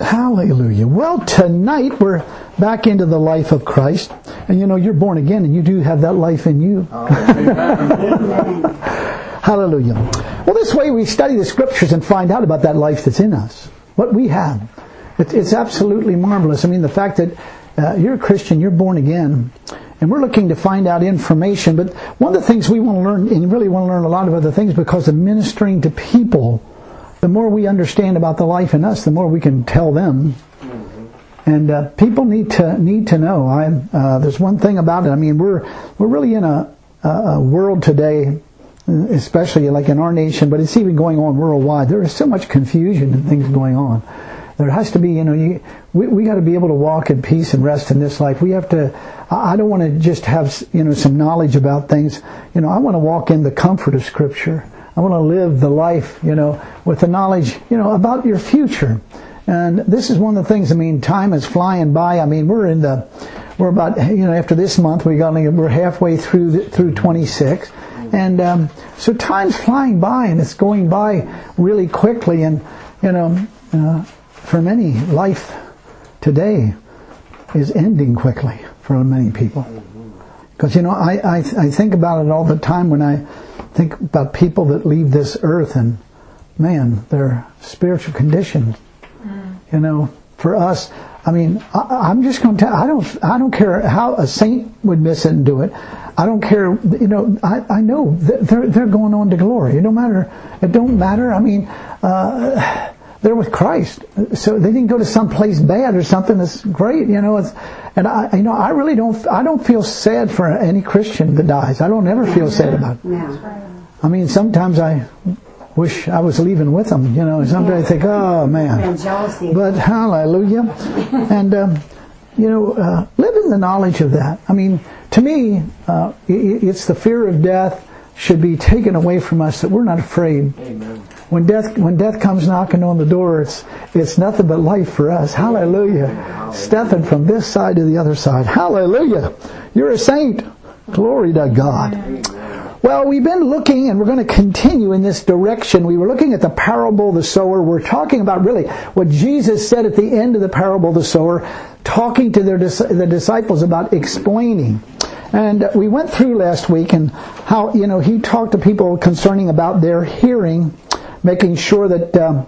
Hallelujah. Well, tonight we're back into the life of Christ. And you're born again and you do have that life in you. Hallelujah. Well, this way we study the Scriptures and find out about that life that's in us. What we have. It's absolutely marvelous. I mean, the fact that you're a Christian, you're born again, and we're looking to find out information. But one of the things we want to learn, and really want to learn a lot of other things, because of ministering to people, the more we understand about the life in us, the more we can tell them. And people need to know. There's one thing about it. I mean, we're really in a world today, especially like in our nation, but it's even going on worldwide. There is so much confusion and things going on. There has to be, we got to be able to walk in peace and rest in this life. We have to. I don't want to just have some knowledge about things. I want to walk in the comfort of Scripture. I want to live the life, with the knowledge, about your future. And this is one of the things. I mean, time is flying by. I mean, we're about, after this month we're halfway through 26, and so time's flying by, and it's going by really quickly. And for many, life today is ending quickly for many people. Because I think about it all the time when I think about people that leave this earth, and man, their spiritual condition. For us, I mean, I'm just going to tell. I don't care how a saint would miss it and do it. I don't care. I know they're going on to glory. It don't matter. I mean, they're with Christ, so they didn't go to some place bad or something that's great. I really don't. I don't feel sad for any Christian that dies. I don't ever feel sad about it. Yeah. I mean, sometimes I wish I was leaving with them. Sometimes I think, oh man. But hallelujah, and live in the knowledge of that. I mean, to me, it's the fear of death should be taken away from us, that we're not afraid. Amen. When death comes knocking on the door, it's nothing but life for us. Hallelujah. Stepping from this side to the other side. Hallelujah. You're a saint. Glory to God. Well, we've been looking, and we're going to continue in this direction. We were looking at the parable of the sower. We're talking about really what Jesus said at the end of the parable of the sower, talking to the disciples about explaining. And we went through last week and how, he talked to people concerning about their hearing, making sure that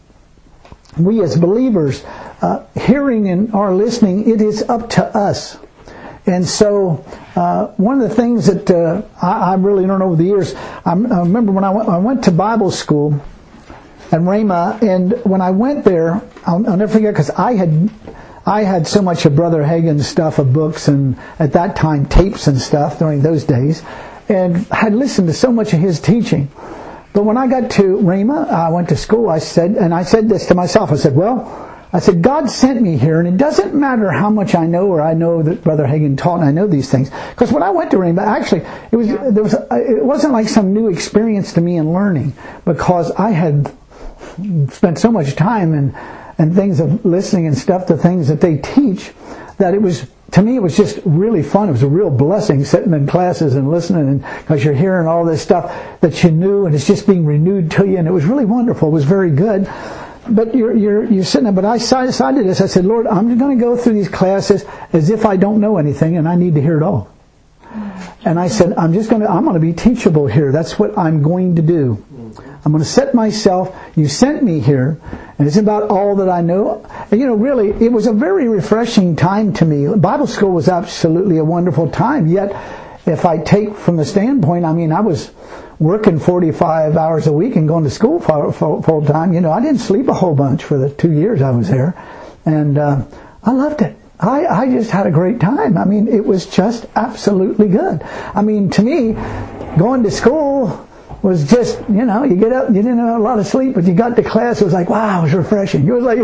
we as believers, hearing and our listening, it is up to us. And so, one of the things that I really learned over the years, I remember when I went to Bible school at Rhema, and when I went there, I'll never forget, because I had so much of Brother Hagin's stuff of books, and at that time tapes and stuff during those days, and I had listened to so much of his teaching. But when I got to Rhema, I went to school, I said this to myself. I said, God sent me here, and it doesn't matter how much I know, or I know that Brother Hagin taught, and I know these things. Because when I went to Rhema, actually, it wasn't like some new experience to me in learning, because I had spent so much time and things of listening and stuff to things that they teach, that to me, it was just really fun. It was a real blessing sitting in classes and listening, and because you're hearing all this stuff that you knew, and it's just being renewed to you, and it was really wonderful. It was very good. But you're sitting there. But I decided this. I said, Lord, I'm going to go through these classes as if I don't know anything, and I need to hear it all. And I said, I'm going to be teachable here. That's what I'm going to do. I'm going to set myself. You sent me here, and it's about all that I know. And really, it was a very refreshing time to me. Bible school was absolutely a wonderful time. Yet, if I take from the standpoint, I mean, I was working 45 hours a week and going to school full time. I didn't sleep a whole bunch for the 2 years I was there. And I loved it. I just had a great time. I mean, it was just absolutely good. I mean, to me, going to school was just, you get up, you didn't have a lot of sleep, but you got to class, it was like, wow, it was refreshing. It was like,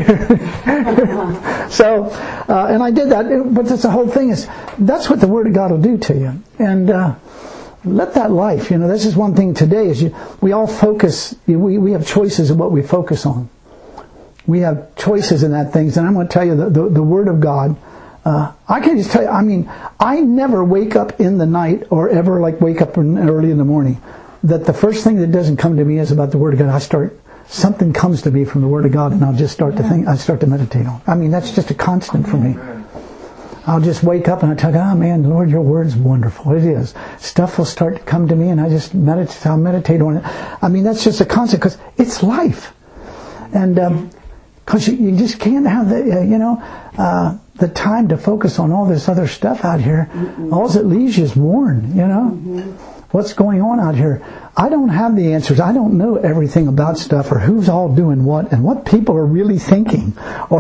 so, and I did that, but that's the whole thing that's what the Word of God will do to you. And, let that life, this is one thing today is we all focus, we have choices of what we focus on. We have choices in that things, and I'm going to tell you the Word of God. I can just tell you, I mean, I never wake up in the night or ever wake up early in the morning that the first thing that doesn't come to me is about the Word of God. I start something comes to me from the Word of God, and I'll just start to think, I start to meditate on it. I mean, that's just a constant for me. I'll just wake up and I tell God, oh man, Lord, your Word's wonderful. It is. Stuff will start to come to me, and I just meditate. I'll meditate on it. I mean, that's just a constant, because it's life. And because you just can't have the time to focus on all this other stuff out here. All it leaves you is worn, What's going on out here? I don't have the answers. I don't know everything about stuff, or who's all doing what, and what people are really thinking, or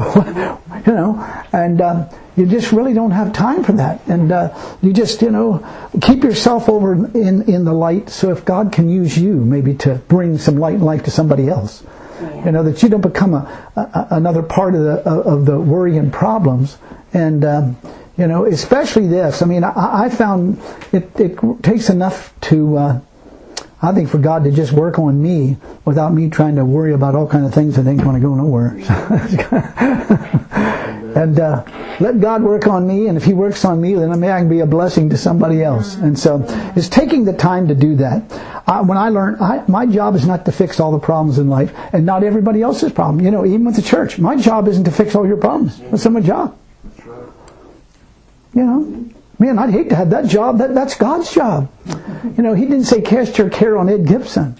and you just really don't have time for that. And you just keep yourself over in the light. So if God can use you, maybe to bring some light and life to somebody else, that you don't become another part of the worry and problems. And especially this. I mean, I found it takes enough to, I think, for God to just work on me without me trying to worry about all kinds of things that ain't going to go nowhere. And let God work on me, and if He works on me, then maybe I can be a blessing to somebody else. And so it's taking the time to do that. When I learned, my job is not to fix all the problems in life, and not everybody else's problem. Even with the church, my job isn't to fix all your problems. That's not my job. Man, I'd hate to have that job. That's God's job. He didn't say cast your care on Ed Gibson.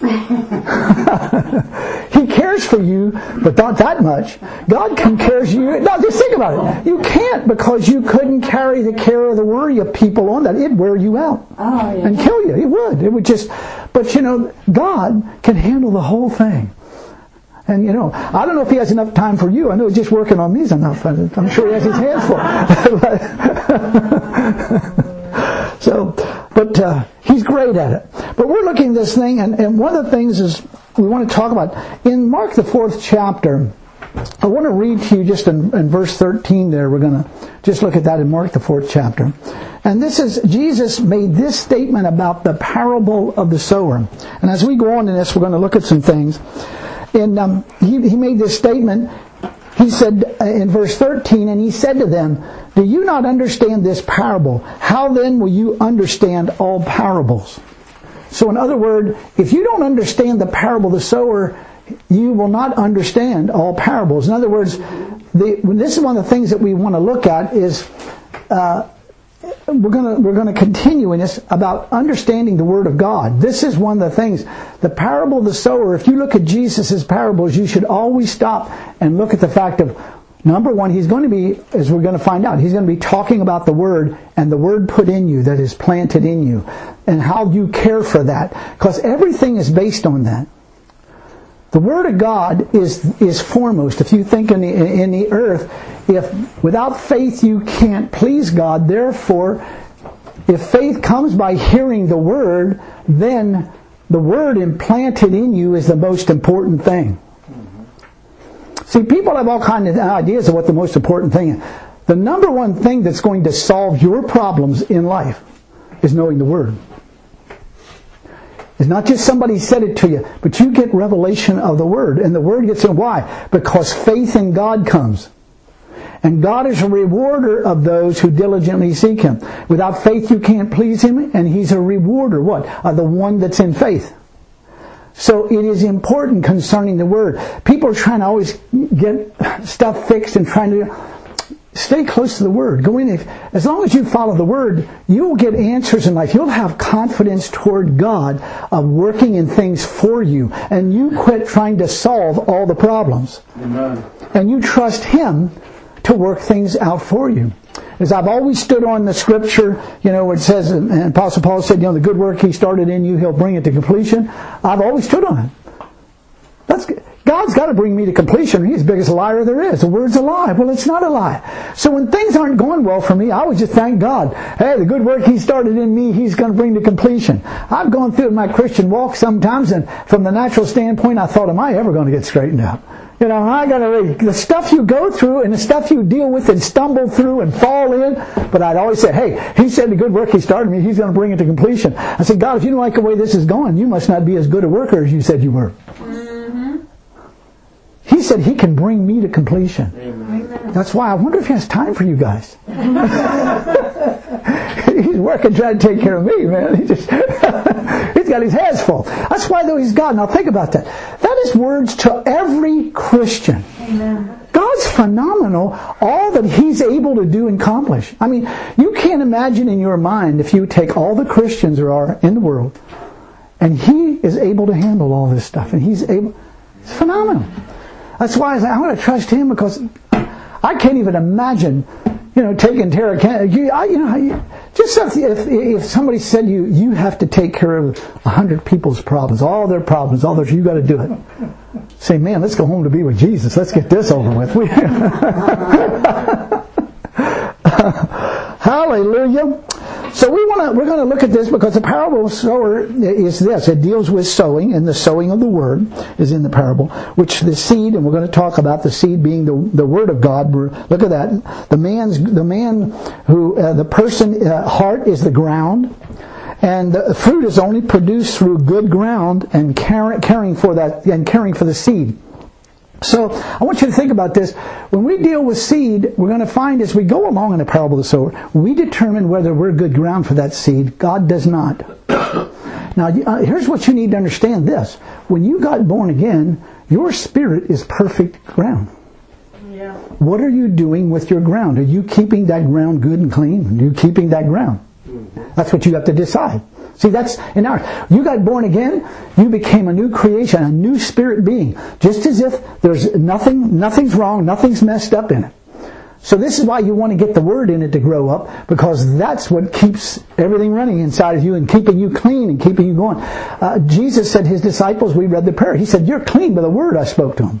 He cares for you, but not that much. God can care for you. No, just think about it. You can't, because you couldn't carry the care or the worry of people on that. It'd wear you out and kill you. It would. It would just. But God can handle the whole thing. And I don't know if He has enough time for you. I know just working on me is enough. I'm sure He has His hands full. But He's great at it. But we're looking at this thing, and one of the things is we want to talk about in Mark the 4th chapter. I want to read to you just in verse 13 there. We're going to just look at that in Mark the 4th chapter. And this is, Jesus made this statement about the parable of the sower. And as we go on in this, we're going to look at some things. And he made this statement. He said in verse 13, and He said to them, do you not understand this parable? How then will you understand all parables? So in other words, if you don't understand the parable of the sower, you will not understand all parables. In other words, this is one of the things that we want to look at is we're going to continue in this about understanding the Word of God. This is one of the things. The parable of the sower, if you look at Jesus' parables, you should always stop and look at the fact of, number one, He's going to be, as we're going to find out, He's going to be talking about the Word and the Word put in you that is planted in you and how you care for that. Because everything is based on that. The Word of God is foremost. If you think in the earth, if without faith you can't please God, therefore, if faith comes by hearing the Word, then the Word implanted in you is the most important thing. See, people have all kinds of ideas of what the most important thing is. The number one thing that's going to solve your problems in life is knowing the Word. It's not just somebody said it to you, but you get revelation of the Word. And the Word gets in. Why? Because faith in God comes. And God is a rewarder of those who diligently seek Him. Without faith you can't please Him, and He's a rewarder. What? Of the one that's in faith. So it is important concerning the Word. People are trying to always get stuff fixed and trying to stay close to the Word. Go in. As long as you follow the Word, you will get answers in life. You'll have confidence toward God of working in things for you. And you quit trying to solve all the problems. Amen. And you trust Him to work things out for you. As I've always stood on the Scripture, where it says, and Apostle Paul said, the good work He started in you, He'll bring it to completion. I've always stood on it. That's good. God's got to bring me to completion. He's the biggest liar there is. The Word's a lie. Well, it's not a lie. So when things aren't going well for me, I always just thank God. Hey, the good work He started in me, He's going to bring to completion. I've gone through my Christian walk sometimes, and from the natural standpoint, I thought, am I ever going to get straightened out? The stuff you go through and the stuff you deal with and stumble through and fall in. But I'd always say, hey, He said the good work He started in me, He's going to bring it to completion. I said, God, if you don't like the way this is going, you must not be as good a worker as you said you were. He said He can bring me to completion. Amen. That's why I wonder if He has time for you guys. He's working trying to take care of me, man. He's got His hands full. That's why though He's God. Now think about that. That is words to every Christian. Amen. God's phenomenal, all that He's able to do and accomplish. I mean, you can't imagine in your mind if you take all the Christians there are in the world, and He is able to handle all this stuff, and He's able. It's phenomenal. That's why I want to trust Him, because I can't even imagine, taking care of. Just if somebody said you have to take care of 100 people's problems, all their problems, you got to do it. Say, man, let's go home to be with Jesus. Let's get this over with. Hallelujah. So we're going to look at this, because the parable of sower is this. It deals with sowing, and the sowing of the word is in the parable, which the seed, and we're going to talk about the seed being the word of God. Look at that. The person's heart is the ground, and the fruit is only produced through good ground and caring for the seed. So I want you to think about this. When we deal with seed, we're going to find as we go along in the parable of the sower, we determine whether we're good ground for that seed. God does not. Now, here's what you need to understand this. When you got born again, your spirit is perfect ground. Yeah. What are you doing with your ground? Are you keeping that ground good and clean? Are you keeping that ground? That's what you have to decide. See, that's in our. You got born again. You became a new creation, a new spirit being. Just as if there's nothing's wrong, nothing's messed up in it. So this is why you want to get the Word in it to grow up, because that's what keeps everything running inside of you and keeping you clean and keeping you going. Jesus said His disciples, we read the prayer. He said, "You're clean by the Word I spoke to them."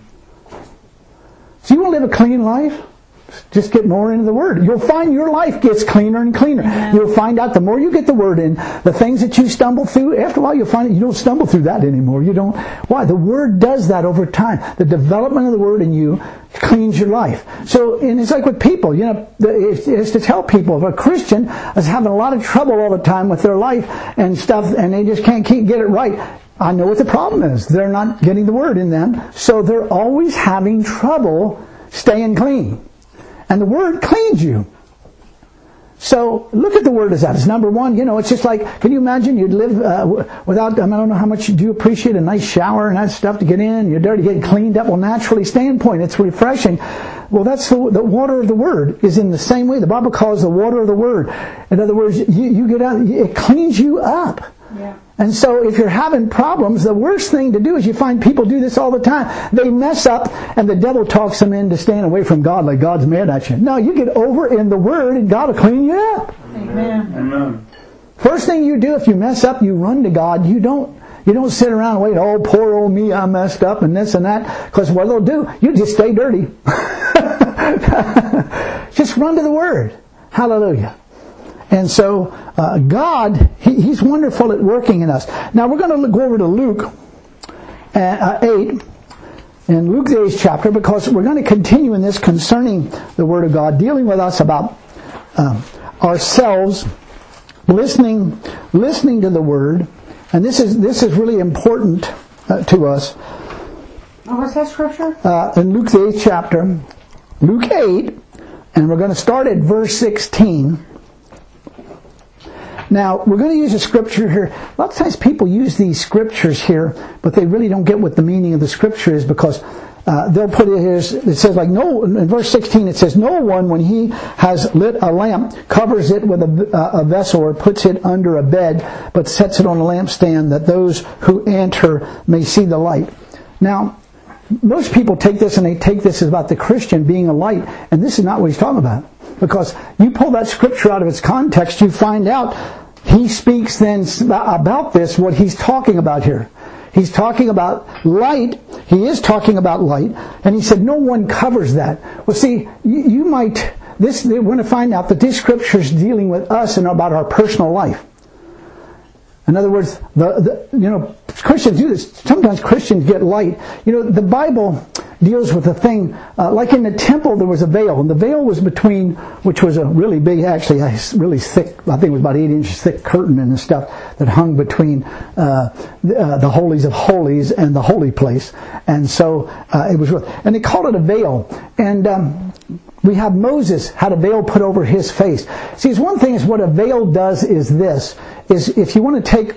So you want to live a clean life? Just get more into the Word. You'll find your life gets cleaner and cleaner. Amen. You'll find out the more you get the Word in, the things that you stumble through, after a while you'll find you don't stumble through that anymore. You don't. Why? The Word does that over time. The development of the Word in you cleans your life. So, and it's like with people, it's to tell people, if a Christian is having a lot of trouble all the time with their life and stuff, and they just can't get it right, I know what the problem is. They're not getting the Word in them, so they're always having trouble staying clean. And the Word cleans you. So look at the Word as that. It's number one. It's just like, can you imagine you'd live without, I don't know how much do you appreciate a nice shower and that stuff to get in. You're there to get cleaned up. Well, naturally, standpoint, it's refreshing. Well, that's the water of the Word is in the same way. The Bible calls the water of the Word. In other words, you get out, it cleans you up. Yeah. And so if you're having problems, the worst thing to do is you find people do this all the time. They mess up and the devil talks them into staying away from God like God's mad at you. No, you get over in the Word and God will clean you up. Amen. Amen. First thing you do if you mess up, you run to God. You don't sit around and wait, oh, poor old me, I messed up and this and that. Because what they'll do, you just stay dirty. Just run to the Word. Hallelujah. And so God, He's wonderful at working in us. Now we're going to go over to Luke 8, in Luke the 8th chapter, because we're going to continue in this concerning the Word of God, dealing with us about ourselves, listening to the Word, and this is really important to us. What's that scripture? In Luke the 8th chapter, Luke 8, and we're going to start at verse 16. Now, we're going to use a scripture here. A lot of times people use these scriptures here, but they really don't get what the meaning of the scripture is, because they'll put it here, it says like, no, in verse 16 it says, "No one, when he has lit a lamp, covers it with a vessel or puts it under a bed, but sets it on a lampstand, that those who enter may see the light." Now, most people take this and they take this as about the Christian being a light, and this is not what he's talking about. Because you pull that scripture out of its context, you find out he speaks then about this, what he's talking about here. He's talking about light. He is talking about light. And he said, no one covers that. Well, see, we're going to find out that this scripture is dealing with us and about our personal life. In other words, Christians do this. Sometimes Christians get light. The Bible deals with a thing, like in the temple there was a veil, and the veil was between, which was a really big, actually a really thick, I think it was about 8 inches thick curtain and stuff that hung between the holies of holies and the holy place. And so it was, and they called it a veil. And we have Moses had a veil put over his face. See, it's one thing is what a veil does is this, is if you want to take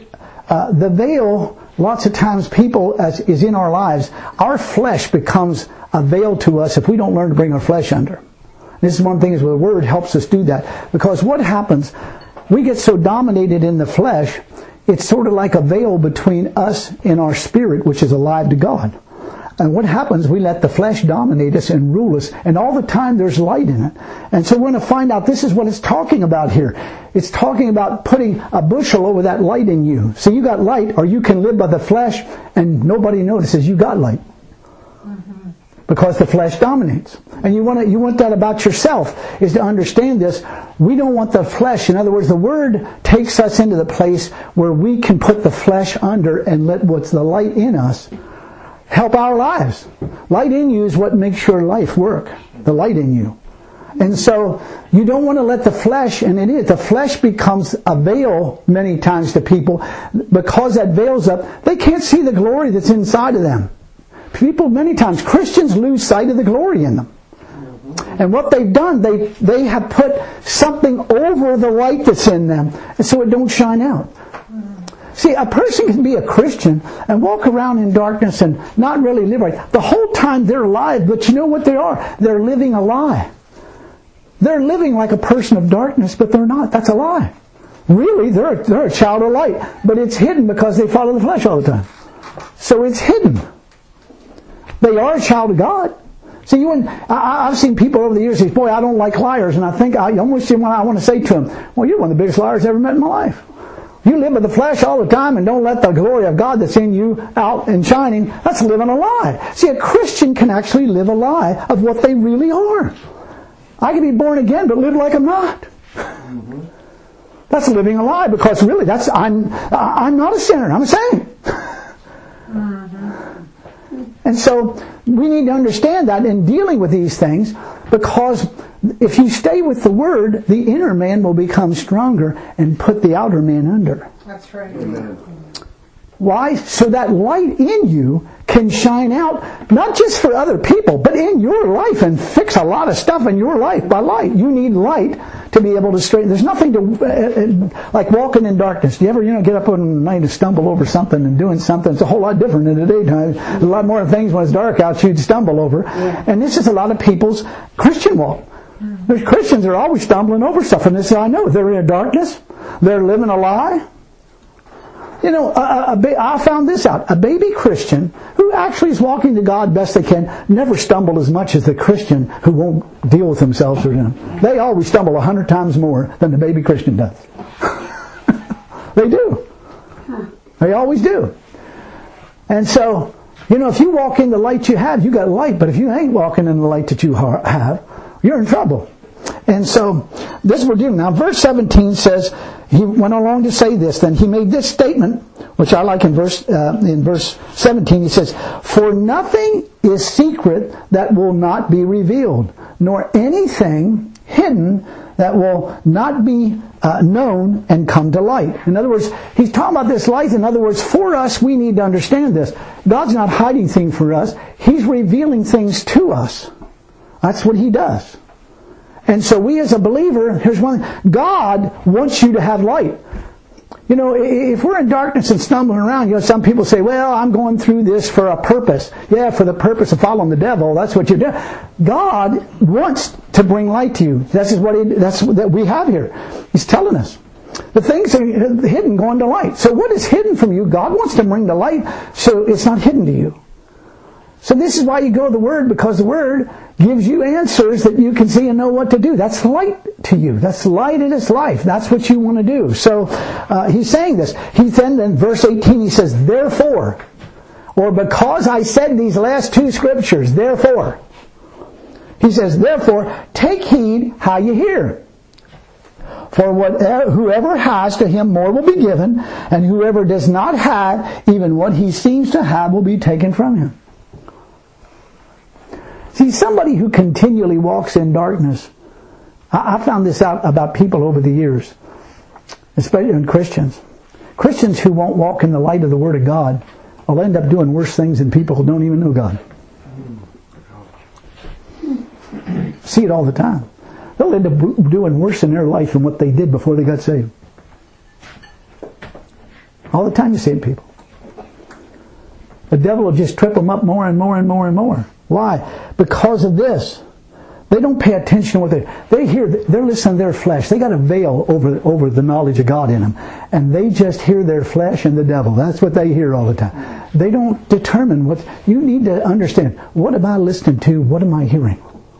the veil, lots of times people, as is in our lives, our flesh becomes a veil to us if we don't learn to bring our flesh under. This is one thing, is the Word helps us do that. Because what happens, we get so dominated in the flesh, it's sort of like a veil between us and our spirit, which is alive to God. And what happens, we let the flesh dominate us and rule us, and all the time there's light in it. And so we're going to find out this is what it's talking about here. It's talking about putting a bushel over that light in you. So you got light, or you can live by the flesh and nobody notices you got light. Because the flesh dominates. And you want that about yourself, is to understand this. We don't want the flesh. In other words, the Word takes us into the place where we can put the flesh under and let what's the light in us help our lives. Light in you is what makes your life work. The light in you. And so you don't want to let the flesh, and it is, the flesh becomes a veil many times to people. Because that veil's up, they can't see the glory that's inside of them. People, many times, Christians lose sight of the glory in them. And what they've done, they have put something over the light that's in them, and so it don't shine out. See, a person can be a Christian and walk around in darkness and not really live right. The whole time they're alive, but you know what they are? They're living a lie. They're living like a person of darkness, but they're not. That's a lie. Really, they're a child of light, but it's hidden because they follow the flesh all the time. So it's hidden. They are a child of God. See, I've seen people over the years say, boy, I don't like liars. And I think, I almost want to say to them, well, you're one of the biggest liars I ever met in my life. You live with the flesh all the time and don't let the glory of God that's in you out and shining. That's living a lie. See, a Christian can actually live a lie of what they really are. I can be born again but live like I'm not. That's living a lie, because really I'm not a sinner. I'm a saint. And so we need to understand that in dealing with these things, because if you stay with the Word, the inner man will become stronger and put the outer man under. That's right. Amen. Why? So that light in you can shine out, not just for other people, but in your life, and fix a lot of stuff in your life by light. You need light to be able to straighten. There's nothing to, like walking in darkness. Do you ever, get up in the night and stumble over something and doing something? It's a whole lot different in the daytime. There's a lot more things when it's dark out you'd stumble over. Yeah. And this is a lot of people's Christian walk. There's Christians that are always stumbling over stuff, and this I know. They're in darkness. They're living a lie. I found this out. A baby Christian who actually is walking to God best they can never stumbled as much as the Christian who won't deal with themselves or them. They always stumble 100 times more than the baby Christian does. They do. They always do. And so, if you walk in the light you have, you got light. But if you ain't walking in the light that you have, you're in trouble. And so, this we're doing. Now, verse 17 says, he went along to say this, then he made this statement, which I like in verse 17, he says, for nothing is secret that will not be revealed, nor anything hidden that will not be known and come to light. In other words, he's talking about this light. In other words, for us, we need to understand this. God's not hiding things from us. He's revealing things to us. That's what He does. And so we as a believer, here's one thing. God wants you to have light. If we're in darkness and stumbling around, some people say, well, I'm going through this for a purpose. Yeah, for the purpose of following the devil. That's what you're doing. God wants to bring light to you. That's what we have here. He's telling us. The things are hidden going to light. So what is hidden from you, God wants to bring to light, so it's not hidden to you. So this is why you go to the Word, because the Word gives you answers that you can see and know what to do. That's light to you. That's light in its life. That's what you want to do. So he's saying this. He then in verse 18 he says, therefore, or because I said these last two scriptures, therefore. He says, therefore, take heed how you hear. For whoever has, to him more will be given, and whoever does not have, even what he seems to have will be taken from him. See, somebody who continually walks in darkness, I found this out about people over the years, especially in Christians. Christians who won't walk in the light of the Word of God will end up doing worse things than people who don't even know God. See it all the time. They'll end up doing worse in their life than what they did before they got saved. All the time you see it in people. The devil will just trip them up more and more and more and more. Why? Because of this. They don't pay attention to what they hear. They're listening to their flesh. They got a veil over the knowledge of God in them. And they just hear their flesh and the devil. That's what they hear all the time. They don't determine what... You need to understand, what am I listening to? What am I hearing?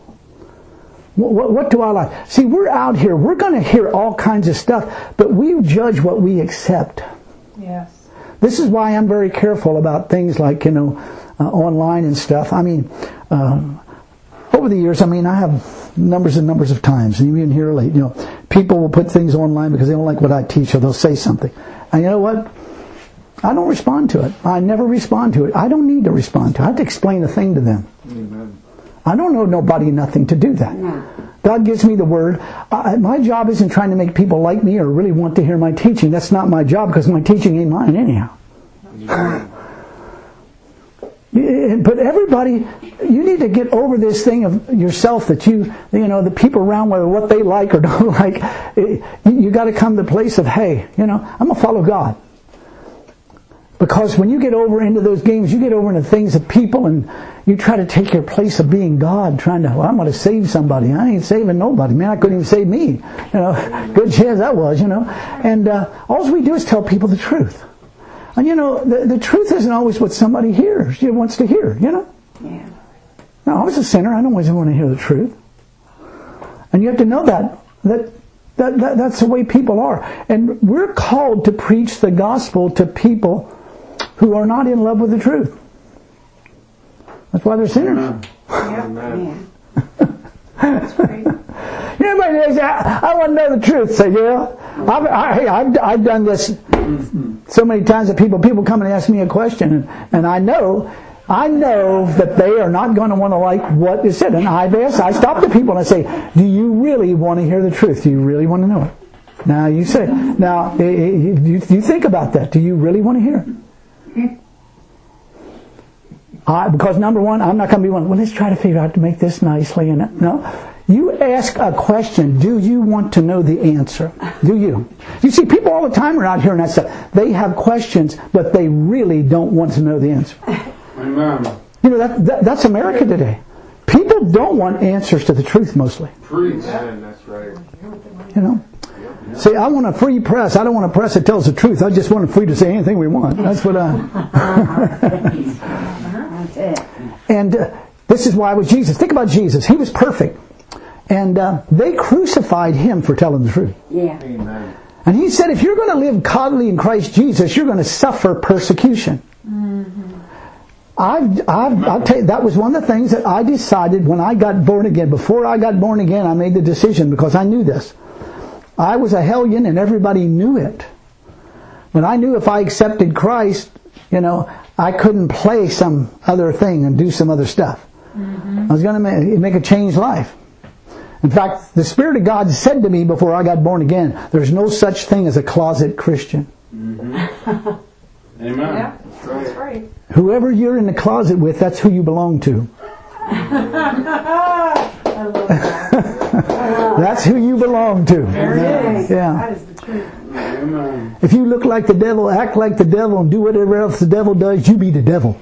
What do I like? See, we're out here. We're going to hear all kinds of stuff. But we judge what we accept. Yes. This is why I'm very careful about things like, online and stuff. I mean... over the years, I have numbers and numbers of times, and even here late, people will put things online because they don't like what I teach, or they'll say something. And you know what? I don't respond to it. I never respond to it. I don't need to respond to it. I have to explain a thing to them. Amen. I don't know nobody nothing to do that. No. God gives me the word. My job isn't trying to make people like me or really want to hear my teaching. That's not my job, because my teaching ain't mine anyhow. But everybody, you need to get over this thing of yourself that the people around, whether what they like or don't like, you got to come to the place of, hey, I'm going to follow God. Because when you get over into those games, you get over into things of people, and you try to take your place of being God, I'm going to save somebody. I ain't saving nobody. Man, I couldn't even save me. Good chance that was, And all we do is tell people the truth. And the truth isn't always what somebody wants to hear, Yeah. Now, I was a sinner. I don't always want to hear the truth. And you have to know that's the way people are. And we're called to preach the gospel to people who are not in love with the truth. That's why they're sinners. Amen. That's great. Everybody says, I want to know the truth. Say, yeah. I've done this so many times that people come and ask me a question, and I know that they are not going to want to like what is said. And I stop the people and I say, do you really want to hear the truth? Do you really want to know it? Now you say, you think about that. Do you really want to hear it? Because number one, I'm not going to be one, well, let's try to figure out to make this nicely. No. You ask a question, do you want to know the answer? Do you? You see, people all the time are out here and that stuff. They have questions, but they really don't want to know the answer. Amen. That's America today. People don't want answers to the truth mostly. Preach. That's right. See, I want a free press. I don't want a press that tells the truth. I just want a free to say anything we want. That's what And this is why with Jesus. Think about Jesus. He was perfect. And they crucified Him for telling the truth. Yeah. Amen. And He said, if you're going to live godly in Christ Jesus, you're going to suffer persecution. Mm-hmm. I'll tell you, that was one of the things that I decided when I got born again. Before I got born again, I made the decision because I knew this. I was a hellion and everybody knew it. But I knew if I accepted Christ, I couldn't play some other thing and do some other stuff. Mm-hmm. I was going to make a changed life. In fact, the Spirit of God said to me before I got born again, there's no such thing as a closet Christian. Mm-hmm. Amen. Yeah, that's right. Whoever you're in the closet with, that's who you belong to. I love that. That's who you belong to. There it is. Yeah. That is the truth. Amen. If you look like the devil, act like the devil, and do whatever else the devil does, you be the devil.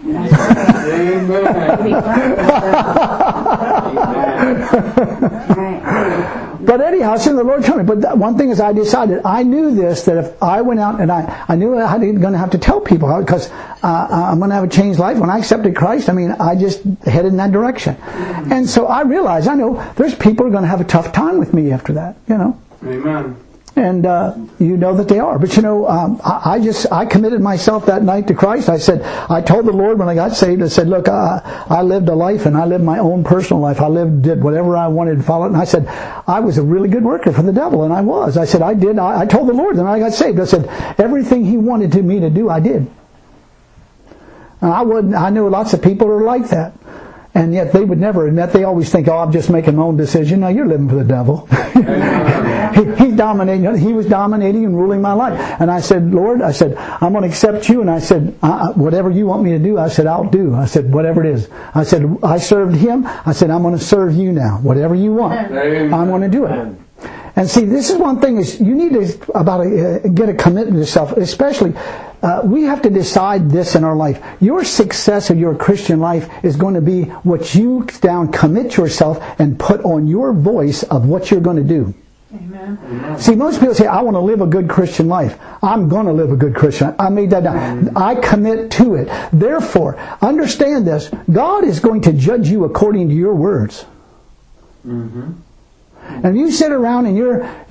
But anyhow, so the Lord told me. But one thing is, I decided, I knew this, that if I went out and I knew I was going to have to tell people, because I'm going to have a changed life. When I accepted Christ, I just headed in that direction. And so I realized, I know there's people who are going to have a tough time with me after that, Amen. And you know that they are. But I committed myself that night to Christ. I told the Lord when I got saved, I said, look, I lived a life and I lived my own personal life. I did whatever I wanted to follow it. And I said, I was a really good worker for the devil, and I was. I said, I did. I told the Lord, and I got saved. I said, everything He wanted me to do, I did. And I know lots of people are like that. And yet they would never admit. They always think, I'm just making my own decision. No, you're living for the devil. He's dominating. He was dominating and ruling my life. And I said, Lord, I'm going to accept you. And I said, whatever you want me to do, I said, I'll do. I said, whatever it is. I said, I served Him. I said, I'm going to serve you now. Whatever you want, I'm going to do it. And see, this is one thing is you need to get a commitment to yourself, especially we have to decide this in our life. Your success of your Christian life is going to be what you commit yourself and put on your voice of what you're going to do. Amen. See, most people say, I want to live a good Christian life. I'm going to live a good Christian life. I made that down. I commit to it. Therefore, understand this. God is going to judge you according to your words. Mm-hmm. And you sit around and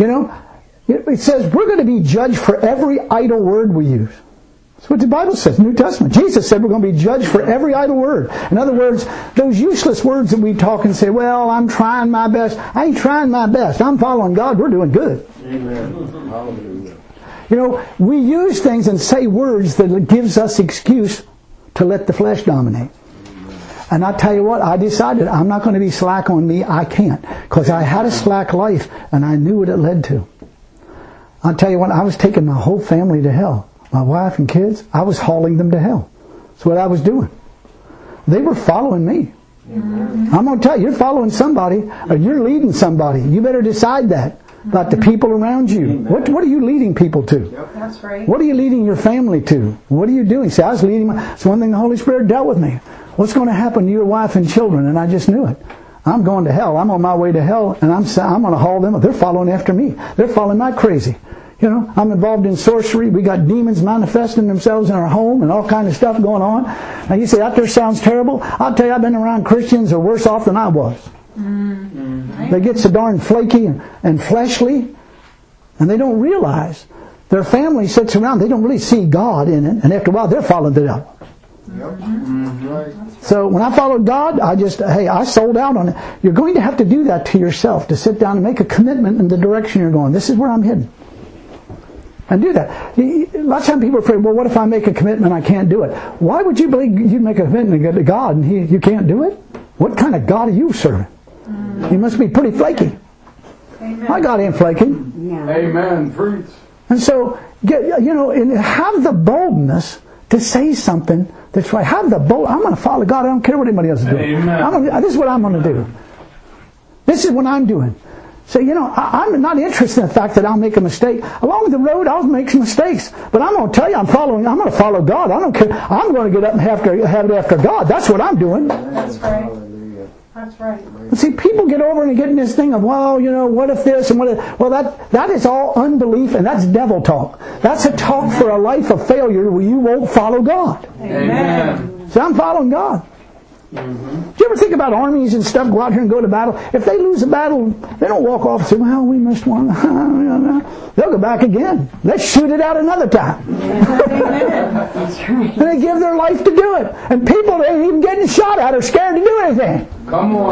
it says we're going to be judged for every idle word we use. That's what the Bible says, New Testament. Jesus said we're going to be judged for every idle word. In other words, those useless words that we talk and say, well, I'm trying my best. I ain't trying my best. I'm following God. We're doing good. Amen. Hallelujah. We use things and say words that gives us excuse to let the flesh dominate. And I tell you what, I decided I'm not going to be slack on me. I can't. Because I had a slack life and I knew what it led to. I'll tell you what, I was taking my whole family to hell. My wife and kids, I was hauling them to hell. That's what I was doing. They were following me. Amen. I'm going to tell you, you're following somebody or you're leading somebody. You better decide that about the people around you. What are you leading people to? Yep. That's right. What are you leading your family to? What are you doing? See, I was leading it's one thing the Holy Spirit dealt with me. What's going to happen to your wife and children? And I just knew it. I'm going to hell. I'm on my way to hell and I'm going to haul them up. They're following after me. They're following my crazy. I'm involved in sorcery. We got demons manifesting themselves in our home and all kind of stuff going on. Now you say, that there sounds terrible. I'll tell you, I've been around Christians who are worse off than I was. Mm-hmm. They get so darn flaky and fleshly, and they don't realize their family sits around. They don't really see God in it, and after a while, they're following the devil. Yep. Mm-hmm. Right. So when I followed God, I sold out on it. You're going to have to do that to yourself, to sit down and make a commitment in the direction you're going. This is where I'm heading. And do that. A lot of times people are afraid, well, what if I make a commitment and I can't do it? Why would you believe you'd make a commitment to God and you can't do it? What kind of God are you serving? You must be pretty flaky. Amen. My God ain't flaky. Yeah. Amen. Preach. And so, and have the boldness to say something that's right. Have the bold. I'm going to follow God. I don't care what anybody else is doing. Amen. This is what I'm going to do. This is what I'm doing. So, I'm not interested in the fact that I'll make a mistake. Along the road, I'll make some mistakes. But I'm going to tell you, I'm going to follow God. I don't care. I'm going to get up and have it after God. That's what I'm doing. That's right. That's right. But see, people get over and get in this thing of, well, what if this and what if... Well, that is all unbelief and that's devil talk. That's a talk for a life of failure where you won't follow God. Amen. So I'm following God. Mm-hmm. Do you ever think about armies and stuff go out here and go to battle? If they lose a battle, they don't walk off and say, well, we missed one. They'll go back again. Let's shoot it out another time. That's right. And they give their life to do it. And people that ain't even getting shot at are scared to do anything. Come on.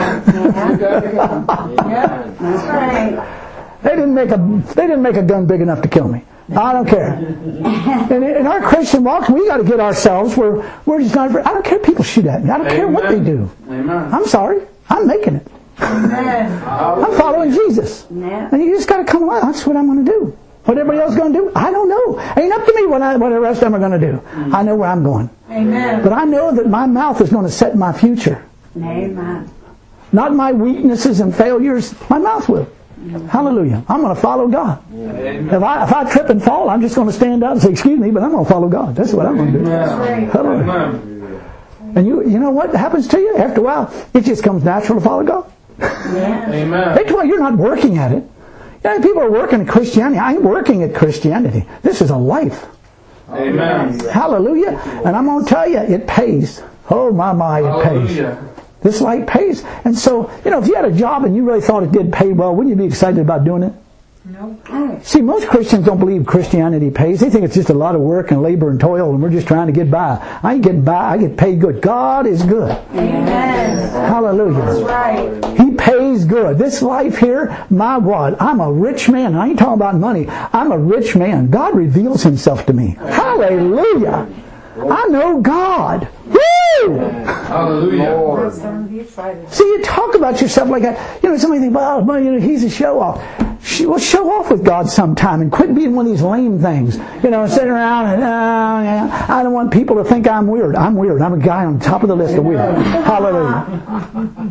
Yeah, that's right. They didn't make a gun big enough to kill me. I don't care. And in our Christian walk, we got to get ourselves where we're just not. I don't care if people shoot at me. I don't care what they do. Amen. I'm sorry. I'm making it. Amen. I'm following Jesus. Yeah. And you just got to come along. That's what I'm going to do. What everybody else is going to do, I don't know. Ain't up to me what the rest of them are going to do. I know where I'm going. Amen. But I know that my mouth is going to set my future. Amen. Not my weaknesses and failures. My mouth will. Hallelujah. I'm going to follow God. Amen. If I trip and fall, I'm just going to stand up and say, excuse me, but I'm going to follow God. That's what I'm going to do. That's right. Hallelujah. Amen. And you know what happens to you? After a while, it just comes natural to follow God. Yeah. Amen. That's why you're not working at it. People are working at Christianity. I ain't working at Christianity. This is a life. Amen. Hallelujah. And I'm going to tell you, it pays. Oh, my, it pays. Hallelujah. This life pays. And so, if you had a job and you really thought it did pay well, wouldn't you be excited about doing it? Nope. See, most Christians don't believe Christianity pays. They think it's just a lot of work and labor and toil and we're just trying to get by. I ain't getting by. I get paid good. God is good. Amen. Hallelujah. That's right. He pays good. This life here, my God, I'm a rich man. I ain't talking about money. I'm a rich man. God reveals Himself to me. Hallelujah. I know God. Woo! Hallelujah. See, you talk about yourself like that. Somebody think, well, he's a show-off. Well, show off with God sometime and quit being one of these lame things. Sitting around and, I don't want people to think I'm weird. I'm weird. I'm a guy on top of the list of weird. Hallelujah.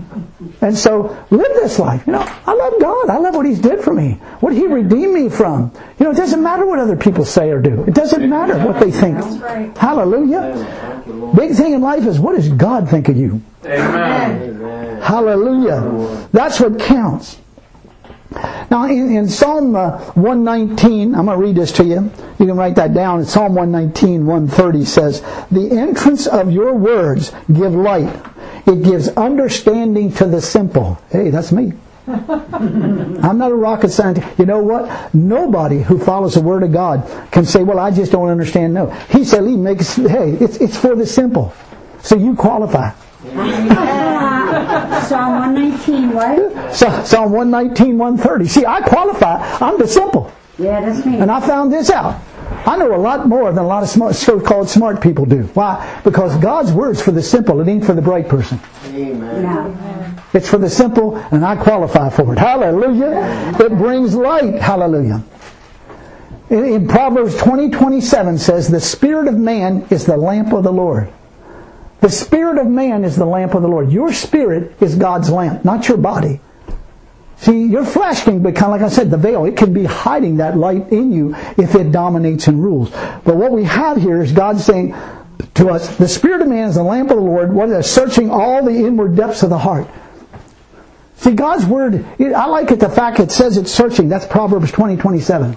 And so, live this life. I love God. I love what He's did for me. What He redeemed me from. It doesn't matter what other people say or do. It doesn't matter what they think. That's right. Hallelujah. Big thing in life is, what does God think of you? Amen. Hallelujah. That's what counts. Now, in Psalm 119, I'm going to read this to you. You can write that down. In Psalm 119, 130 says, "The entrance of your words give light. It gives understanding to the simple." Hey, that's me. I'm not a rocket scientist. You know what? Nobody who follows the Word of God can say, "Well, I just don't understand." No. He said, it's for the simple. So you qualify. Psalm 119, what? Psalm 119, 130. See, I qualify. I'm the simple. Yeah, that's me. And I found this out. I know a lot more than a lot of so-called smart people do. Why? Because God's Word's for the simple. It ain't for the bright person. Amen. No. It's for the simple, and I qualify for it. Hallelujah. It brings light. Hallelujah. In Proverbs 20:27 says, "The spirit of man is the lamp of the Lord." The spirit of man is the lamp of the Lord. Your spirit is God's lamp, not your body. See, your flesh can become, like I said, the veil. It can be hiding that light in you if it dominates and rules. But what we have here is God saying to us, the spirit of man is the lamp of the Lord, what is searching all the inward depths of the heart. See, God's Word, I like it, the fact it says it's searching. That's Proverbs 20:27.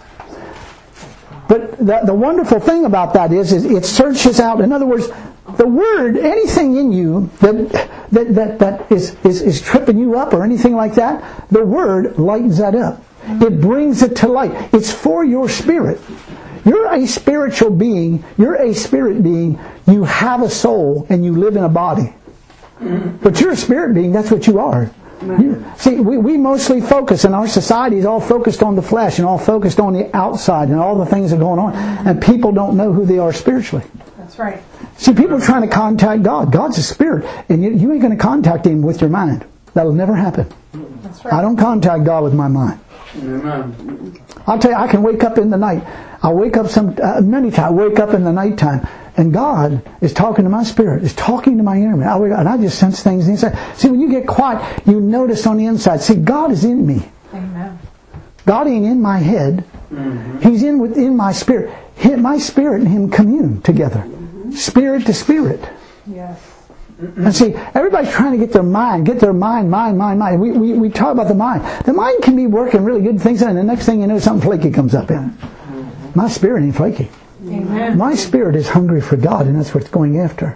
But the wonderful thing about that is it searches out. In other words, the Word, anything in you that is tripping you up or anything like that, the Word lightens that up. It brings it to light. It's for your spirit. You're a spiritual being. You're a spirit being. You have a soul and you live in a body. But you're a spirit being. That's what you are. See, we mostly focus, and our society is all focused on the flesh and all focused on the outside and all the things that are going on. And people don't know who they are spiritually. That's right. See, people are trying to contact God. God's a spirit. And you ain't going to contact Him with your mind. That'll never happen. That's right. I don't contact God with my mind. Amen. I'll tell you, I can wake up in the night. I wake up many times. I wake up in the nighttime, and God is talking to my spirit. Is talking to my inner man. And I just sense things inside. See, when you get quiet, you notice on the inside. See, God is in me. Amen. God ain't in my head. Mm-hmm. He's within my spirit. My spirit and Him commune together. Spirit to spirit. Yes. And see, everybody's trying to get their mind. We talk about the mind. The mind can be working really good things, and the next thing you know, something flaky comes up in it. My spirit ain't flaky. Amen. My spirit is hungry for God, and that's what it's going after.